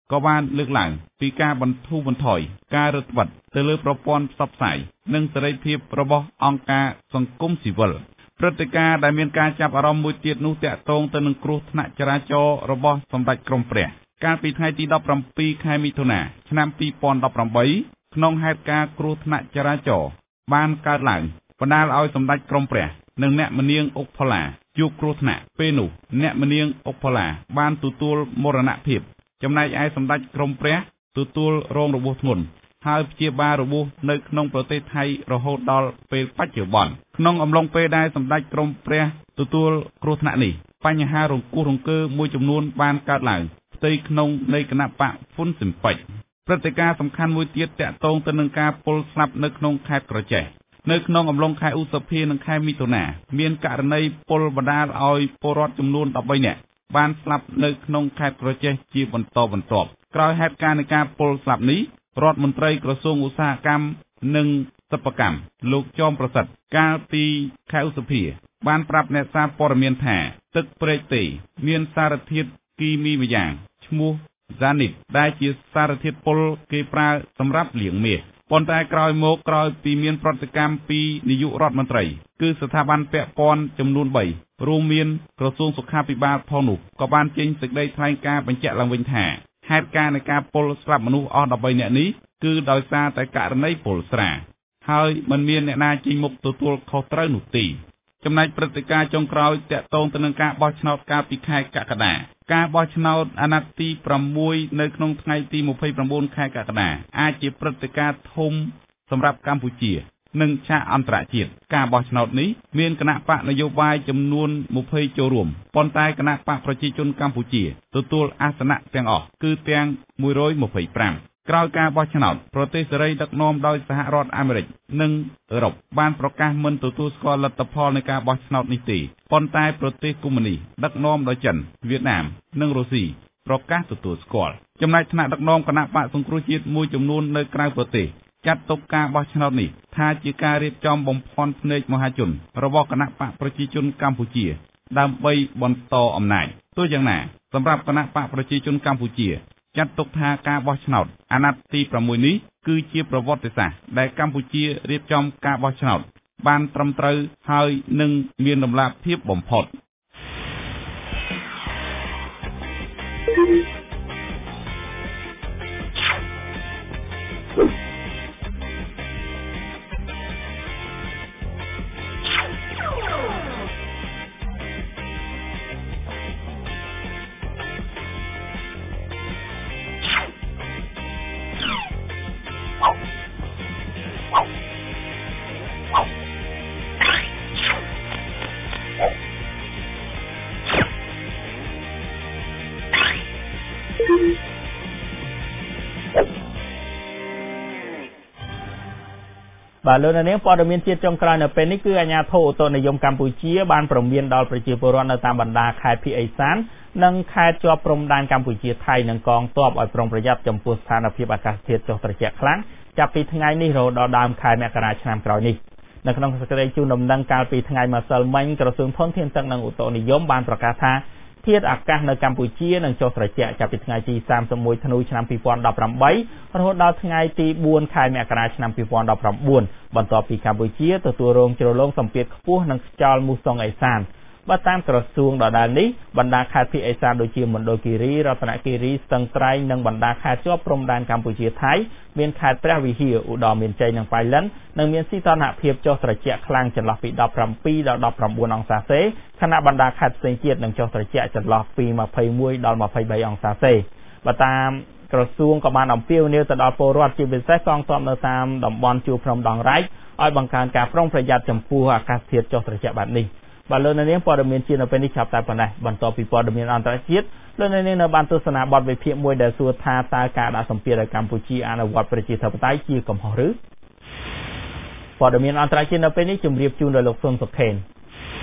Speaker 8: ក៏បានលើកឡើងពីការបន្ធូរបន្ថយការរឹតបន្តឹងទៅលើប្រព័ន្ធផ្សព្វផ្សាយនិងសេរីភាពរបស់អង្គការសង្គមស៊ីវិលព្រឹត្តិការណ៍ដែលមានការចាប់អារម្មណ៍មួយទៀតនោះតាក់ទងទៅនឹងគ្រោះថ្នាក់ចរាចរណ៍របស់សម្ដេចក្រមព្រះកាលពីថ្ងៃទីដប់ប្រាំពីរខែមិថុនាឆ្នាំពីរពាន់ដប់ប្រាំបីក្នុងហេតុការណ៍គ្រោះថ្នាក់ចរាចរណ៍បានកើតឡើងបណ្ដាលឲ្យសម្ដេចក្រមព្រះនិងអ្នកមនាងអុកផល្លាជួបគ្រោះថ្នាក់ពេលនោះអ្នកមនាងអុកផល្លាបានទទួលមរណភាពចំណែកឯសម្ដេចក្រមព្រះទទួលរងរបួសធ្ងន់ហើយព្យាបាលរបួសនៅក្នុងប្រទេសថៃរហូតដល់ពេលបច្ចុប្បន្នក្នុងអំឡុងពេលដែលសម្ដេចក្រមព្រះទទួលគ្រោះថ្នាក់នេះបញ្ហារង្គោះរង្គើមួយចំនួនបានកើតឡើងផ្ទៃក្នុងនៃគណៈបកហ៊ុនស៊ិនប៉ិចព្រឹត្តិការណ៍សំខាន់មួយទៀតតាក់ទងទៅនឹងការពលស្លាប់នៅក្នុងខេត្តក្រចេះនៅក្នុងអំឡុងខែឧសភានិងខែមិថុនាមានករណីពលបណ្ដាលឲ្យពលរដ្ឋចំនួនដប់បីនាក់បានស្លាប់នៅក្នុងខេត្តក្រចេះជាបន្តបន្ទាប់ក្រោយហេតុការណ៍នៃការពលស្លាប់នេះរដ្ឋមន្ត្រីក្រសួងឧស្សាហកម្មនិងសិប្បកម្មលោកចោមប្រសិទ្ធកាលពីខែឧសភាបានប្រាប់អ្នកសារព័ត៌មានថាទឹកព្រែកទេមានសារធាតុគីមីម្យ៉ាងឈ្មោះហ្សានីតដែលជាសារធាតុពុលគេប្រើសម្រាប់លាងមាសប៉ុន្តែក្រោយមកក្រោយពីមានប្រតិកម្មពីនាយករដ្ឋមន្ត្រីគឺស្ថាប័នពាក់ព័ន្ធចំនួនបីរួមមានក្រសួងសុខាភិបាលផងនោះក៏បានចេញសេចក្តីថ្លែងការណ៍បញ្ជាក់ឡើងវិញថាហេតុការណ៍នៃការពលស្លាប់មនុស្សអស់ដប់បីនាក់នេះគឺដោយសារតែករណីពលស្រាហើយមិនមានអ្នកណាចេញមុខទទួលខុសត្រូវនោះទេចំណែកព្រឹត្តិការណ៍ចុងក្រោយតាក់ទងទៅនឹងការបោះឆ្នោតកាលពីខែកក្កដាការបោះឆ្នោតអាណត្តិទីប្រាំមួយនៅក្នុងថ្ងៃទីម្ភៃប្រាំបួនខែកក្កដាអាចជាព្រឹត្តិការណ៍ធំសម្រាប់កម្ពុជានិងឆាកអន្តរជាតិការបោះឆ្នោតនេះមានគណៈបកនយោបាយចំនួនម្ភៃចូលរួមប៉ុន្តែគណៈបកប្រជាជនកម្ពុជាទទួលអាសនៈទាំងអស់គឺទាំងមួយរយម្ភៃប្រាំក្រោយការបោះឆ្នោតប្រទេសសេរីដឹកនាំដោយសហរដ្ឋអាមេរិកនិងអឺរ៉ុបបានប្រកាសមិនទទួលស្គាល់លទ្ធផលនៃការបោះឆ្នោតនេះទេប៉ុន្តែប្រទេសកុម្មុយនីសដឹកនាំដោយចិនវៀតណាមនិងរុស្ស៊ីប្រកាសទទួលស្គាល់ចំណែកថ្នាក់ដឹកនាំគណៈបកសង្គ្រោះជាតិមួយចំនួននៅក្រៅប្រទេសចាត់ទុកការបោះឆ្នោតនេះថាជាការរៀបចំបំភាន់ភ្នែកមហាជនរបស់គណៈបកប្រជាជនកម្ពុជាដើម្បីបន្តអំណាចទោះយ៉ាងណាសម្រាប់គណៈបកប្រជាជនកម្ពុជាចាត់ទុកថាការបោះឆ្នោតអាណត្តិទីប្រាំមួយនេះគឺជាប្រវត្តិសាស្ត្រដែលកម្ពុជារៀបចំការបោះឆ្នោតបានត្រឹមត្រូវហើយនិងមានតម្លាភាពបំផុត
Speaker 1: បាទលោកនាងព័ត៌មានជាតិចុងក្រោយនៅពេលនេះគឺអាជ្ញាធរឧតុនិយមកម្ពុជាបានព្រមានដល់ប្រជាពលរដ្ឋនៅតាមបណ្ដាខេត្តភាគឦសាននិងខេត្តជាប់ព្រំដែនកម្ពុជាថៃនិងកងទ័ពឲ្យប្រុងប្រយ័ត្នចំពោះស្ថានភាពអាកាសធាតុចុះត្រជាក់ខ្លាំងចាប់ពីថ្ងៃនេះរហូតដល់ដើមខែមករាឆ្នាំក្រោយនេះនៅក្នុងសេចក្តីជូនដំណឹងកាលពីថ្ងៃម្សិលមិញក្រសួងធនធានទឹកនិងឧតុនិយមបានប្រកាសថាធាតុអាកាសនៅកម្ពុជានឹងចុះត្រជាក់ចាប់ពីថ្ងៃទីសាមសិបមួយធ្នូឆ្នាំពីរពាន់ដប់ប្រាំបីរហូតដល់ថ្ងៃទីបួនខែមករាឆ្នាំពីរពាន់ដប់ប្រាំបួនបន្ទាប់ពីកម្ពុជាទទួលរងជ្រលងសម្ពាធខ្ពស់និងខ្យល់មូសុងអេសានបើតាមក្រសួងដដែលនេះបណ្ដាខេត្តភាគឦសានដូចជាមណ្ឌលគិរីរតនគិរីស្ទឹងត្រែងនិងបណ្ដាខេត្តជាប់ព្រំដែនកម្ពុជាថៃមានខេត្តព្រះវិហារឧត្តរមានជ័យនិងប៉ៃលិននិងមានសីតុណ្ហភាពចុះត្រជាក់ខ្លាំងចន្លោះពីដប់ប្រាំពីរដល់ដប់ប្រាំបួនអង្សាសេខណៈបណ្ដាខេត្តផ្សេងទៀតនឹងចុះត្រជាក់ចន្លោះពីម្ភៃមួយដល់ម្ភៃបីអង្សាសេបើតាមក្រសួងក៏បានអំពាវនាវទៅដល់ពលរដ្ឋជាពិសេសកងទ័ពនៅតាមតំបន់ជួរភ្នំដងរែកឲ្យបង្កើនការប្រុងប្រយ័ត្នចំពោះអាកាសធាតុចុះត្រជាក់បែបនេះបាទលោកនាងព័ត៌មានជាតិនៅពេលនេះចាប់តែប៉ុណ្ណេះបន្ទាប់ពីព័ត៌មានអន្តរជាតិលោកនាងនៅបានទស្សនាបទវិភាគមួយដែលសួរថាតើការដាក់សម្ពាធឲ្យកម្ពុជាអនុវត្តប្រជាធិបតេយ្យជាកំហុសឬព័ត៌មានអន្តរជាតិនៅពេលនេះជម្រាបជូនដល់លោកសុនសុខេន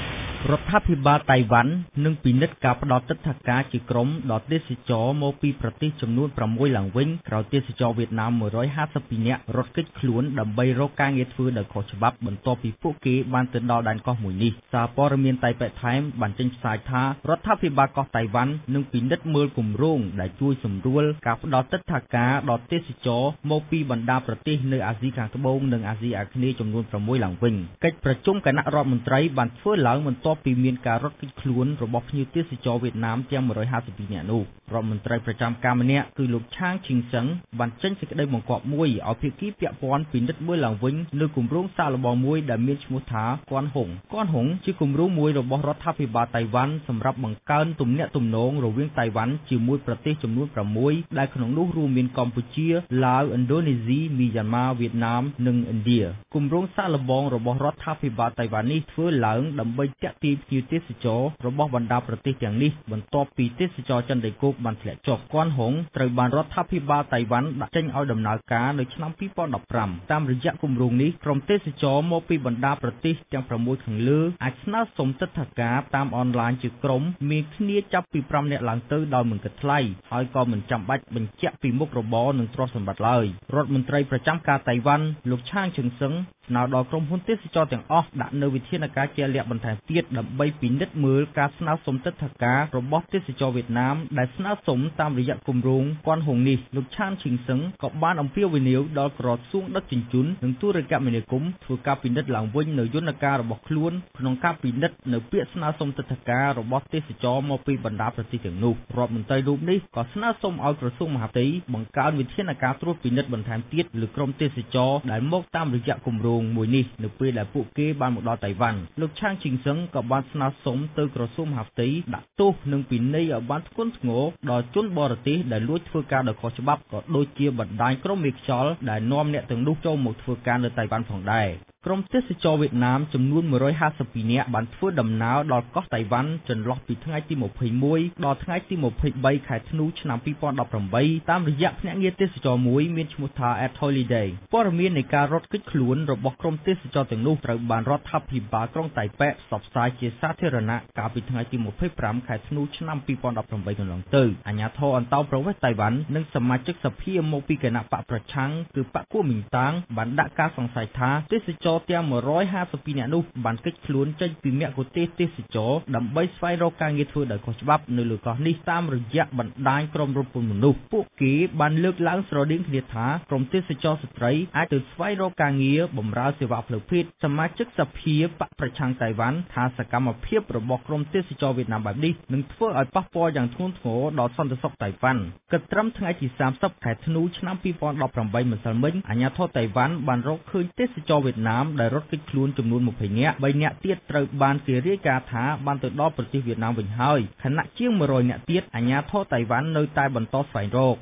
Speaker 9: រដ្ឋាភិបាលតៃវ៉ាន់នឹងពិនិត្យការផ្ដល់ទិដ្ឋាការជាក្រុមដល់ទេសចរមកពីប្រទេសចំនួនប្រាំមួយឡើងវិញក្រោយទេសចរវៀតណាមមួយរយห้าสิบពីរនាក់រត់គេចខ្លួនដើម្បីរកការងារធ្វើដោយខុសច្បាប់បន្ទាប់ពីពួកគេបានទៅដល់ដែនកោះមួយនេះសារព័ត៌មានតៃប៉េថែមបានចេញផ្សាយថារដ្ឋាភិបាលកោះតៃវ៉ាន់នឹងពិនិត្យមើលគម្រោងដែលជួយសម្រួលការផ្ដល់ទិដ្ឋាការដល់ទេសចរមកពីបណ្ដាប្រទេសនៅអាស៊ីខាងត្បូងនិងអាស៊ីអាគ្នេយ៍ចំនួនប្រាំមួយឡើងវិញកិច្ចប្រជុំគណៈរដ្ឋមន្ត្រីបានធ្វើឡើងបន្ទាប់ពីមានការរត់គេចខ្លួនរបស់ភ្ញៀវទេសចរវៀតណាមទាំងមួយរយห้าสิบពីរនាក់នោះរដ្ឋមន្ត្រីប្រចាំការម្នាក់គឺលោកឆាងឈីងសឹងបានចេញសេចក្តីបង្គាប់មួយឲ្យភាគីពាក់ព័ន្ធពិនិត្យមើលឡើងវិញនៅគម្រោងសាកល្បងមួយដែលមានឈ្មោះថាគួនហុងគួនហុងជាគម្រោងមួយរបស់រដ្ឋាភិបាលតៃវ៉ាន់សម្រាប់បង្កើនទំនាក់ទំនងរវាងតៃវ៉ាន់ជាមួយប្រទេសចំនួនប្រាំមួយដែលក្នុងនោះរួមមានកម្ពុជាឡាវឥណ្ឌូនេស៊ីមីយ៉ាន់ម៉ាវៀតណាមនិងឥណ្ឌាគម្រោងសាកល្បងរបស់រដ្ឋាភិបាលតៃវ៉ាន់នេះធ្វើឡើងដើម្បីទាក់ទាញភ្ញៀវទេសចររបស់បណ្ដាប្រទេសទាំងនេះបន្ទាប់ពីទេសចរចិនដីគោកបានធ្លាក់ចុះគួនហុងត្រូវបានរដ្ឋាភិបាលតៃវ៉ាន់ដាក់ចេញឲ្យដំណើរការនៅឆ្នាំពីរពាន់ដប់ប្រាំតាមរយៈគម្រោងនេះក្រុមទេសចរមកពីបណ្ដាប្រទេសទាំងប្រាំមួយខាងលើអាចស្នើសុំទិដ្ឋាការតាមអនឡាញជាក្រុមមានគ្នាចាប់ពីប្រាំនាក់ឡើងទៅដោយមិនគិតថ្លៃហើយក៏មិនចាំបាច់បញ្ជាក់ពីមុខរបរនិងទ្រព្យសម្បត្តិឡើយរដ្ឋមន្ត្រីប្រចាំការតៃវ៉ាន់លោកឆាងឈឹងសឹងស្នើដល់ក្រុមហ៊ុនទេសចរទាំងអស់ដាក់នៅវិធានការជាក់លាក់បន្ថែមទៀតដើម្បីពិនិត្យមើលការស្នើសុំទិដ្ឋាការរបស់ទេសចរវៀតណាមដែលស្នើសុំតាមរយៈគម្រោងគួនហុងនេះលោកឆានឈីងសឹងក៏បានអំពាវនាវដល់ក្រសួងដឹកជញ្ជូននិងទូរគមនាគមន៍ធ្វើការពិនិត្យឡើងវិញនៅយន្តការរបស់ខ្លួនក្នុងការពិនិត្យនៅពាក្យស្នើសុំទិដ្ឋាការរបស់ទេសចរមកពីបណ្ដាប្រទេសទាំងនោះរដ្ឋមន្ត្រីរូបនេះក៏ស្នើសុំឲ្យក្រសួងមហាផ្ទៃបង្កើនវិធានការត្រួតពិនិត្យបន្ថែមទៀតលើក្រុមទេសចរដែលមកតាមរយៈគម្រោងមួយនេះនៅពេលដែលពួកគេបានមកដល់តៃវ៉ាន់លោកឆាងឈីងសឹងក៏បានស្នើសុំទៅក្រសួងមហាផ្ទៃដាក់ទោសនិងពិន័យឲ្យបានធ្ងន់ធ្ងរដល់ជនបរទេសដែលលួចធ្វើការដោយខុសច្បាប់ក៏ដូចជាបណ្ដាញក្រុមមេខ្យល់ដែលនាំអ្នកទាំងនោះចូលមកធ្វើការនៅតៃវ៉ាន់ផងដែរក្រុមទេសចរវៀតណាមចំនួនមួយរយห้าสิบពីរនាក់បានធ្វើដំណើរដល់កោះតៃវ៉ាន់ចន្លោះពីថ្ងៃទីยี่สิบเอ็ดដល់ថ្ងៃទីยี่สิบสามខែធ្នូឆ្នាំពីរពាន់ដប់ប្រាំបីតាមរយៈភ្នាក់ងារទេសចរមួយមានឈ្មោះថា At Holiday ព័ត៌មាននៃការរត់គេចខ្លួនរបស់ក្រុមទេសចរទាំងនោះត្រូវបានរដ្ឋាភិបាលក្រុងតៃប៉េផ្សព្វផ្សាយជាសាធារណៈកាលពីថ្ងៃទីยี่สิบห้าខែធ្នូឆ្នាំពីរពាន់ដប់ប្រាំបីកន្លងទៅអាជ្ញាធរអន្តោប្រវេសន៍តៃវ៉ាន់និងសមាជិកសភាមកពីគណៈបកប្រឆាំងគឺបកគួមីងតាងបានដាក់ការសង្ស័យថាទេសចរទាំងមួយរយห้าสิบពីរនាក់នោះបានគេចខ្លួនចេញពីមគ្គុទ្ទេសក៍ទេសចរដើម្បីស្វែងរកការងារធ្វើដោយខុសច្បាប់នៅលើកោះនេះតាមរយៈបណ្ដាញក្រុមរំពន្ធមនុស្សពួកគេបានលើកឡើងស្រដៀងគ្នាថាក្រុមទេសចរស្ត្រីអាចទៅស្វែងរកការងារបម្រើសេវាផ្លូវភេទសមាជិកសភាបកប្រឆាំងតៃវ៉ាន់ថាសកម្មភាពរបស់ក្រុមទេសចរវៀតណាមបែបនេះនឹងធ្វើឲ្យប៉ះពាល់យ៉ាងធ្ងន់ធ្ងរដល់សន្តិសុខតៃវ៉ាន់គិតត្រឹមថ្ងៃទីសាមសិបខែធ្នូឆ្នាំពីរពាន់ដប់ប្រាំបីម្សិលមិញអាជ្ញាធរតៃវ៉ាន់បានរកឃើញទេសចរវៀតណាមដែលរត់គេចខ្លួនចំនួនยี่สิบនាក់បីនាក់ទៀតត្រូវបានគេរាយការណ៍ថាបានទៅដល់ប្រទេសវៀតណាមវិញហើយខណៈជាងមួយរយនាក់ទៀតអាជ្ញាធរតៃវ៉ាន់នៅតែបន្តស្វែងរក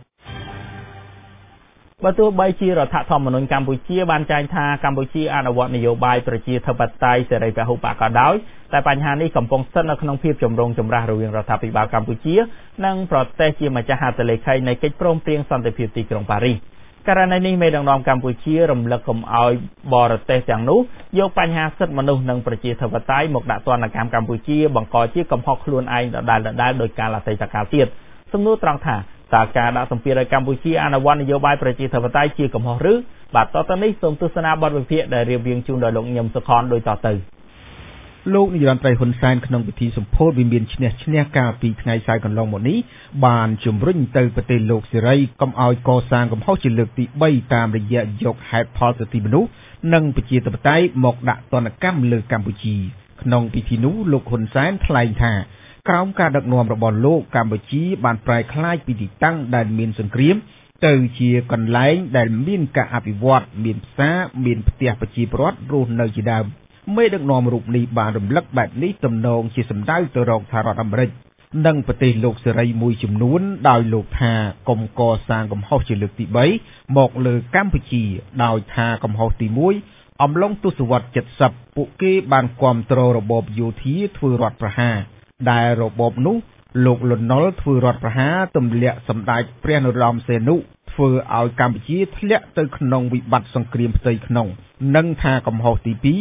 Speaker 1: បើទោះបីជារដ្ឋធម្មនុញ្ញកម្ពុជាបានចែងថាកម្ពុជាអនុវត្តនយោបាយប្រជាធិបតេយ្យសេរីពហុបកក៏ដោយតែបញ្ហានេះកំពុងស្ថិតនៅក្នុងភាពចម្រូងចម្រាសរវាងរដ្ឋាភិបាលកម្ពុជានិងប្រទេសជាម្ចាស់ហត្ថលេខីនៃកិច្ចព្រមព្រៀងសន្តិភាពទីក្រុងប៉ារីសករណីនេះមេដឹកនាំកម្ពុជារំលឹកកុំឲ្យបរទេសទាំងនោះយកបញ្ហាសិទ្ធិមនុស្សនិងប្រជាធិបតេយ្យមកដាក់ទណ្ឌកម្មកម្ពុជាបង្កជាកំហុសខ្លួនឯងដដែលដដែលដោយកាលអតីតកាលទៀតសំណួរត្រង់ថាតើការដាក់សម្ពាធឲ្យកម្ពុជាអនុវត្តនយោបាយប្រជាធិបតេយ្យជាកំហុសឬបាទតទៅនេះសូមទស្សនាបទវិភាគដែលរៀបរៀងជូនដោយលោកញឹមសុខនដូចតទៅ
Speaker 10: លោកនាយរដ្ឋមន្ត្រីហ៊ុនសែនក្នុងពិធីសម្ពោធវិមានឈ្នះឈ្នះកាលពីថ្ងៃសៅរ៍កន្លងមកនេះបានជំរុញទៅប្រទេសលោកសេរីកុំឲ្យកសាងកំហុសជាលើកទីបីតាមរយៈយកហេតុផលសិទ្ធិមនុស្សនិងប្រជាធិបតេយ្យមកដាក់ទណ្ឌកម្មលើកម្ពុជាក្នុងពិធីនោះលោកហ៊ុនសែនថ្លែងថាក្រោមការដឹកនាំរបស់លោកកម្ពុជាបានប្រែក្លាយពីទីតាំងដែលមានសង្គ្រាមទៅជាកន្លែងដែលមានការអភិវឌ្ឍមានផ្សារមានផ្ទះប្រជាពលរដ្ឋរស់នៅជាដើមមេដឹកនាំរូបនេះបានរំលឹកបែបនេះទំនងជាសម្ដៅទៅរកសហរដ្ឋអាមេរិកនិងប្រទេសលោកសេរីមួយចំនួនដោយលោកថាកុំកសាងកំហុសជាលើកទីបីមកលើកម្ពុជាដោយថាកំហុសទីមួយអំឡុងទសវត្សរ៍เจ็ดสิบពួកគេបានគាំទ្ររបបយោធាធ្វើរដ្ឋប្រហារដែលរបបនោះលោកលន់នល់ធ្វើរដ្ឋប្រហារទម្លាក់សម្ដេចព្រះនរោត្តមសីហនុធ្វើឲ្យកម្ពុជាធ្លាក់ទៅក្នុងវិបត្តិសង្គ្រាមផ្ទៃក្នុងនិងថាកំហុសទីពីរ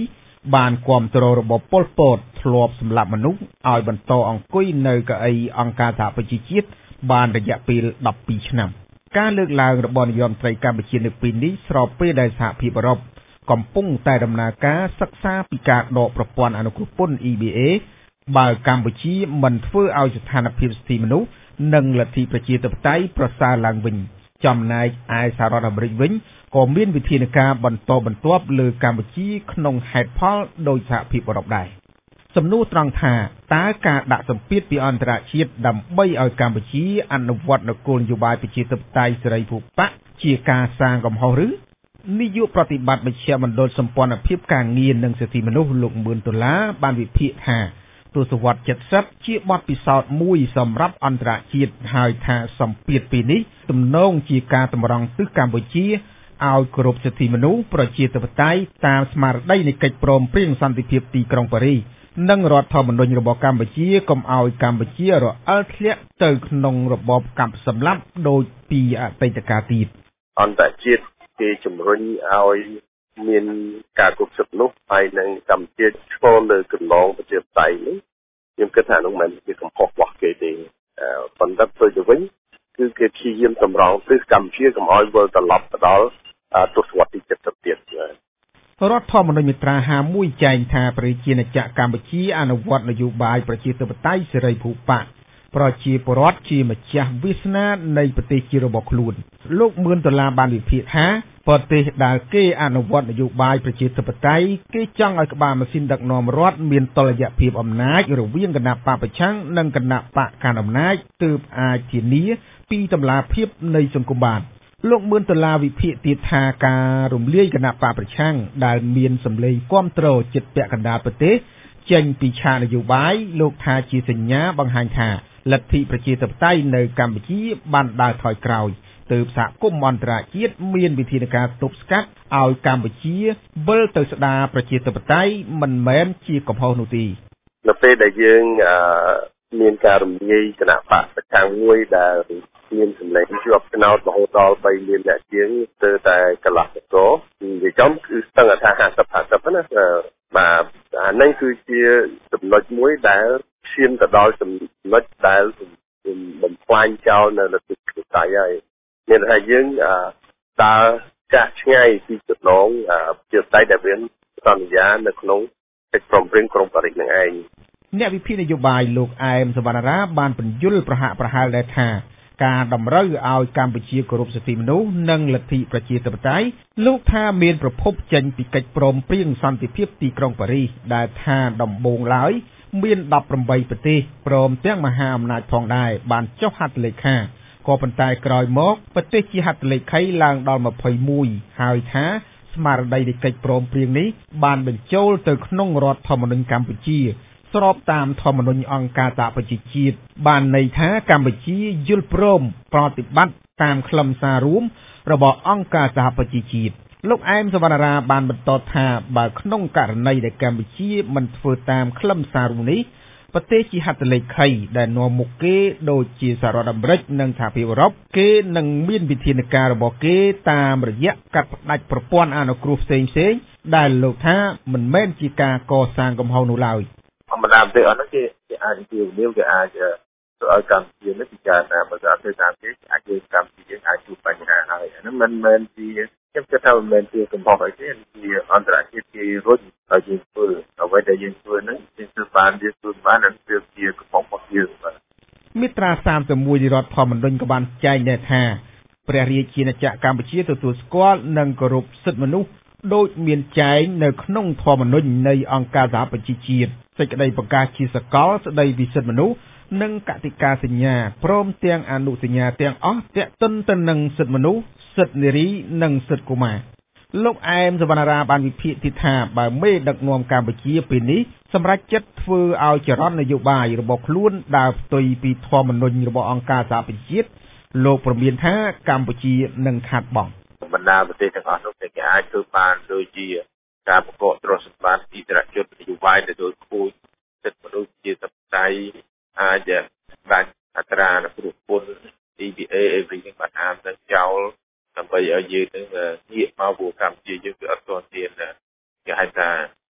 Speaker 10: បានគាំទ្ររបបប៉ុលពតធ្លាប់សម្លាប់មនុស្សឲ្យបន្តអង្គុយនៅកៅអីអង្គការសហប្រជាជាតិបានរយៈពេលដប់ពីរឆ្នាំការលើកឡើងរបស់នាយរដ្ឋមន្ត្រីកម្ពុជានៅពេលនេះស្របពេលដែលសហភាពអឺរ៉ុបកំពុងតែដំណើរការសិក្សាពីការដកប្រព័ន្ធអនុគ្រោះពន្ធ E B A បើកម្ពុជាមិនធ្វើឲ្យស្ថានភាពសិទ្ធិមនុស្សនិងលទ្ធិប្រជាធិបតេយ្យប្រសើរឡើងវិញចំណែកឯសហរដ្ឋអាមេរិកវិញក៏មានវិធានការបន្តបន្ទាប់លើកម្ពុជាក្នុងហេតុផលដោយសហភាពអឺរ៉ុបដែរសំណួរត្រង់ថាតើការដាក់សម្ពាធពីអន្តរជាតិដើម្បីឲ្យកម្ពុជាអនុវត្តនូវគោលនយោបាយប្រជាធិបតេយ្យសេរីភូប៉ាជាការសាងកំហុសឬនាយកប្រតិបត្តិមជ្ឈមណ្ឌលសម្ព័ន្ធភាពការងារនិងសិទ្ធិមនុស្សលោកមឿនដុល្លារបានវិភាគថាទសវត្សរ៍ 70 ជាបទពិសោធន៍មួយសម្រាប់អន្តរជាតិហើយថាសម្ពាធពីនេះទំនងជាការតម្រង់ទិសកម្ពុជាឲ្យគោរពសិទ្ធិមនុស្សប្រជាធិបតេយ្យតាមស្មារតីនៃកិច្ចព្រមព្រៀងសន្តិភាពទីក្រុងប៉ារីសនិងរដ្ឋធម្មនុញ្ញរបស់កម្ពុជាកុំឲ្យកម្ពុជារអិលធ្លាក់ទៅក្នុងរបបកម្មសម្លាប់ដោយពីអតីតកាលទៀត
Speaker 11: អន្តរជាតិគេជំរុញឲ្យមានការគ្រប់សិទ្ធិមនុស្សហើយនឹងកម្ពុជាឈរលើគន្លងប្រជាធិបតេយ្យនេះខ្ញុំគិតថានោះមិនជាកំហុសរបស់គេទេប៉ុន្តែទៅទៅវិញគឺគេព្យាយាមតម្រង់ទិសកម្ពុជាកុំឲ្យវិលត្រឡប់ទៅដល់ទសវត្សរ៍ទី 70 ទៀត
Speaker 10: រដ្ឋធម្មនុញ្ញមាត្រាห้าមួយចែងថាប្រជាណាចក្រកម្ពុជាអនុវត្តនយោបាយប្រជាធិបតេយ្យសេរីភូប៉ាប្រជាពលរដ្ឋជាម្ចាស់វាសនានៃប្រទេសជារបស់ខ្លួនលោកមឿនដុល្លារបានវិភាគថាប្រទេសដែលគេអនុវត្តនយោបាយប្រជាធិបតេយ្យគេចង់ឲ្យក្បាលម៉ាស៊ីនដឹកនាំរដ្ឋមានតុល្យភាពអំណាចរវាងគណៈបកប្រឆាំងនិងគណៈបកកាន់អំណាចទើបអាចធានាពីតម្លាភាពនៃសង្គមបានលោកមឿនដុល្លារវិភាគទៀតថាការរំលាយគណៈបកប្រឆាំងដែលមានសម្លេងគាំទ្រជិតពាក់កណ្ដាលប្រទេសចេញពីឆាកនយោបាយលោកថាជាសញ្ញាបង្ហាញថាលទ្ធិប្រជាធិបតេយ្យនៅកម្ពុជាបានដើរថយក្រោយទើបសហគមន៍អន្តរជាតិមានវិធានការទប់ស្កាត់ឲ្យកម្ពុជាវិលទៅស្ដារប្រជាធិបតេយ្យមិនមែនជាកំហុសនោះទេ
Speaker 11: នៅពេលដែលយើងមានការរំលាយគណៈបកប្រឆាំងមួយដែលមានសម្លេងជាប់ឆ្នោតរហូតដល់បីលានអ្នកជាងទៅតែកន្លះតកនិយាយចំគឺស្ទឹងថាห้าสิบ ห้าสิบណាបាទអានេះគឺជាចំណុចមួយដែលឈានទៅដល់ចំណុចដែលបំផ្លាញចោលនៅលទ្ធិប្រជាធិបតេយ្យហើយមានថាយើងដើរចាស់ឆ្ងាយពីចំណងប្រជាធិបតេយ្យដែលមានសន្យានៅក្នុងកិច្ចព្រមព្រៀងក្រុងប៉ារីសនឹងឯង
Speaker 10: អ្នកវិភាគនយោបាយលោកអែមសវណ្ណារាបានបញ្យល់ប្រហាក់ប្រហែលដែរថាការតម្រូវឲ្យកម្ពុជាគោរពសិទ្ធិមនុស្សនិងលទ្ធិប្រជាធិបតេយ្យលោកថាមានប្រភពចេញពីកិច្ចព្រមព្រៀងសន្តិភាពទីក្រុងប៉ារីសដែលថាដំបូងឡើយមានដប់ប្រាំបីប្រទេសព្រមទាំងមហាអំណាចផងដែរបានចុះហត្ថលេខាក៏ប៉ុន្តែក្រោយមកប្រទេសជាហត្ថលេខីឡើងដល់ยี่สิบเอ็ดហើយថាស្មារតីនៃកិច្ចព្រមព្រៀងនេះបានបញ្ចូលទៅក្នុងរដ្ឋធម្មនុញ្ញកម្ពុជាស្របតាមធម្មនុញ្ញអង្គការសហប្រជាជាតិបានន័យថាកម្ពុជាយល់ព្រមប្រតិបត្តិតាមខ្លឹមសាររួមរបស់អង្គការសហប្រជាជាតិលោកអែមសវណ្ណារាបានបន្តថាបើក្នុងករណីដែលកម្ពុជាមិនធ្វើតាមខ្លឹមសាររួមនេះប្រទេសជាហត្ថលេខីដែលនាំមុខគេដូចជាសហរដ្ឋអាមេរិកនិងសហភាពអឺរ៉ុបគេនឹងមានវិធានការរបស់គេតាមរយៈកាត់ផ្ដាច់ប្រព័ន្ធអនុគ្រោះផ្សេងៗដែលលោកថាមិនមែនជាការកសាងកំហុសនោះឡើយ
Speaker 11: ធម្មតាប្រទេសអត់ហ្នឹងគេអាចជាវិនិយោគគេអាចធ្វើឲ្យកម្ពុជានេះពិចារណាបើថាធ្វើតាមគេអាចជួយកម្ពុជាអាចជួបបញ្ហាហើយអាហ្នឹងមិនមែនជាខ្ញុំគិតថាមិនមែនជាកំហុសអីទេជាអន្តរជាតិគេរុញឲ្យយើងធ្វើអ្វីដែលយើងធ្វើហ្នឹងយើងធ្វើបានយើងធ្វើបាននិងវាជាកំហុសរបស់យើងបាទ
Speaker 10: មាត្រាសាមសិបមួយនៃរដ្ឋធម្មនុញ្ញក៏បានចែងដែរថាព្រះរាជាណាចក្រកម្ពុជាទទួលស្គាល់និងគោរពសិទ្ធិមនុស្សដោយមានចែងនៅក្នុងធម្មនុញ្ញនៃអង្គការសហប្រជាជាតិសេចក្តីប្រកាសជាសកលស្តីពីសិទ្ធិមនុស្សនិងកតិកាសញ្ញាព្រមទាំងអនុសញ្ញាទាំងអស់ទាក់ទិនទៅនឹងសិទ្ធិមនុស្សសិទ្ធិនារីនិងសិទ្ធិកុមារលោកអែមសវណ្ណារាបានវិភាគទៀតថាបើមេដឹកនាំកម្ពុជាពេលនេះសម្រាប់ចិត្តធ្វើឲ្យចរន្តនយោបាយរបស់ខ្លួនដើរផ្ទុយពីធម្មនុញ្ញរបស់អង្គការសហប្រជាជាតិលោកព្រមានថាកម្ពុជានឹងខាតបង់
Speaker 11: បណ្ដាប្រទេសទាំងអស់នោះគេអាចធ្វើបានដូចជាការបង្កទ្រព្យសម្បត្តិអ៊ីតរជននយោបាយដែលដូចគួរសិទ្ធិមនុស្សជាសព្វតៃអាចបាច់អត្រាអនុគ្រោះពន្ធ E B A everything បានអានទៅចោលដើម្បីឲ្យយើងនឹងងាកមកព្រោះកម្ពុជាយើងគឺអត់ទាន់មានគេហៅថាប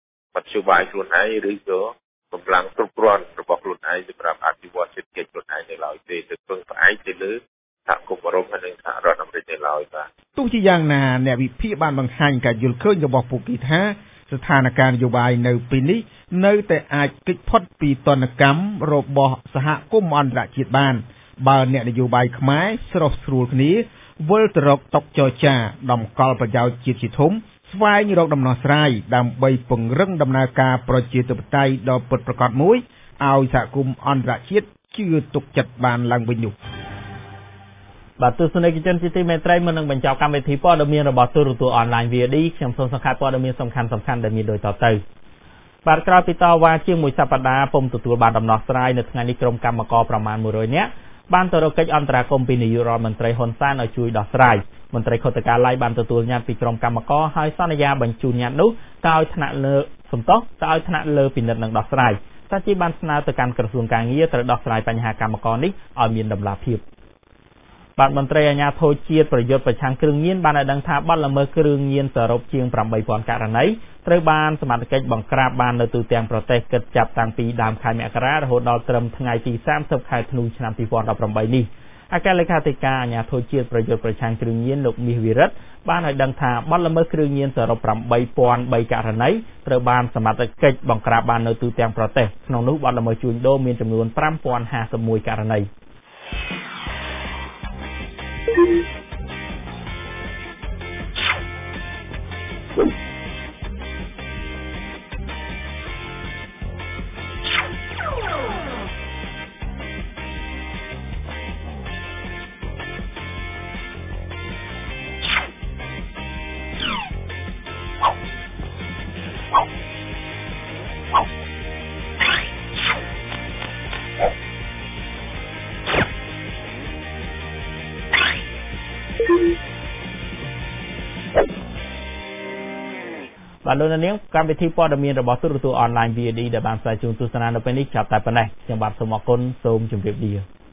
Speaker 11: ព្យាបាលខ្លួនឯងឬក៏កម្លាំងគ្រប់គ្រាន់របស់ខ្លួនឯងសម្រាប់អភិវឌ្ឍសេដ្ឋកិច្ចខ្លួនឯងនៅឡើយទេទៅពឹងផ្អែកទៅលើសហគមន៍អឺរ៉ុបហើយនិងសហរដ្ឋអាមេរិកនៅឡើយបាទ
Speaker 10: ទោះជាយ៉ាងណាអ្នកវិភាគបានបង្ហាញការយល់ឃើញរបស់ពួកគេថាស្ថានភាពនយោបាយនៅពេលនេះនៅតែអាចគេចផុតពីទណ្ឌកម្មរបស់សហគមន៍អន្តរជាតិបានបើអ្នកនយោបាយខ្មែរស្រស់ស្រួលគ្នាវិលទៅរកតុចរចាដំកល់ប្រយោជន៍ជាតិជាធំស្វែងរកដំណោះស្រាយដើម្បីពង្រឹងដំណើរការប្រជាធិបតេយ្យដ៏ពិតប្រាកដមួយឲ្យសហគមន៍អន្តរជាតិជឿទុកចិត្តបានឡើងវិញនោះ
Speaker 1: បាទទស្សនិកជនជាទីមេត្រីមុននឹងបញ្ចប់កម្មវិធីព័ត៌មានរបស់ទូរទស្សន៍អនឡាញ វី អូ ឌី ខ្ញុំសូមសង្ខេបព័ត៌មានសំខាន់ៗដែលមានដូចតទៅបាទក្រោយពីតវ៉ាជាងមួយសប្តាហ៍ពុំទទួលបានដំណោះស្រាយនៅថ្ងៃនេះក្រុមកម្មករប្រមាណមួយរយនាក់បានទៅរកកិច្ចអន្តរាគមន៍ពីនាយករដ្ឋមន្ត្រីហ៊ុនសែនឲ្យជួយដោះស្រាយមន្ត្រីខុទ្ទកាល័យបានទទួលញត្តិពីក្រុមកម្មករហើយសន្យាបញ្ជូនញត្តិនោះទៅឲ្យថ្នាក់លើសំទោសទៅឲ្យថ្នាក់លើពិនិត្យនិងដោះស្រាយតែជាបានស្នើទៅកាន់ក្រសួងកាងារត្រូវដោះស្រាយបញ្ហាកម្មករនេះឲ្យមានតម្លាភាពបាទមន្ត្រីអាជ្ញាធរជាតិប្រយុទ្ធប្រឆាំងគ្រឿងញៀនបានឲ្យដឹងថាបទល្មើសគ្រឿងញៀនសរុបជាងប្រាំបីពាន់ករណីត្រូវបានសមត្ថកិច្ចបង្ក្រាបបាននៅទូទាំងប្រទេសគិតចាប់តាំងពីដើមខែមករារហូតដល់ត្រឹមថ្ងៃទីសាមសិបខែធ្នូឆ្នាំពីរពាន់ដប់ប្រាំបីនេះអគ្គលេខាធិការអាជ្ញាធរជាតិប្រយុទ្ធប្រឆាំងគ្រឿងញៀនលោកមាសវិរិទ្ធបានឲ្យដឹងថាបទល្មើសគ្រឿងញៀនសរុបប្រាំបីពាន់បីករណីត្រូវបានសមត្ថកិច្ចបង្ក្រាបបាននៅទូទាំងប្រទេសក្នុងនោះបទល្មើសជួញដូរមានចំនួនប្រាំពាន់ហាសិបមួយករណីបាទលោកនាងកម្មវិធីព័ត៌មានរបស់ទូរទស្សន៍អនឡាញ វី អូ ឌី ដែលបានផ្សាយជូនទស្សនានៅពេលនេះចាប់តែប៉ុណ្ណេះខ្ញុំបាទសូមអរគុណសូមជម្រាបលា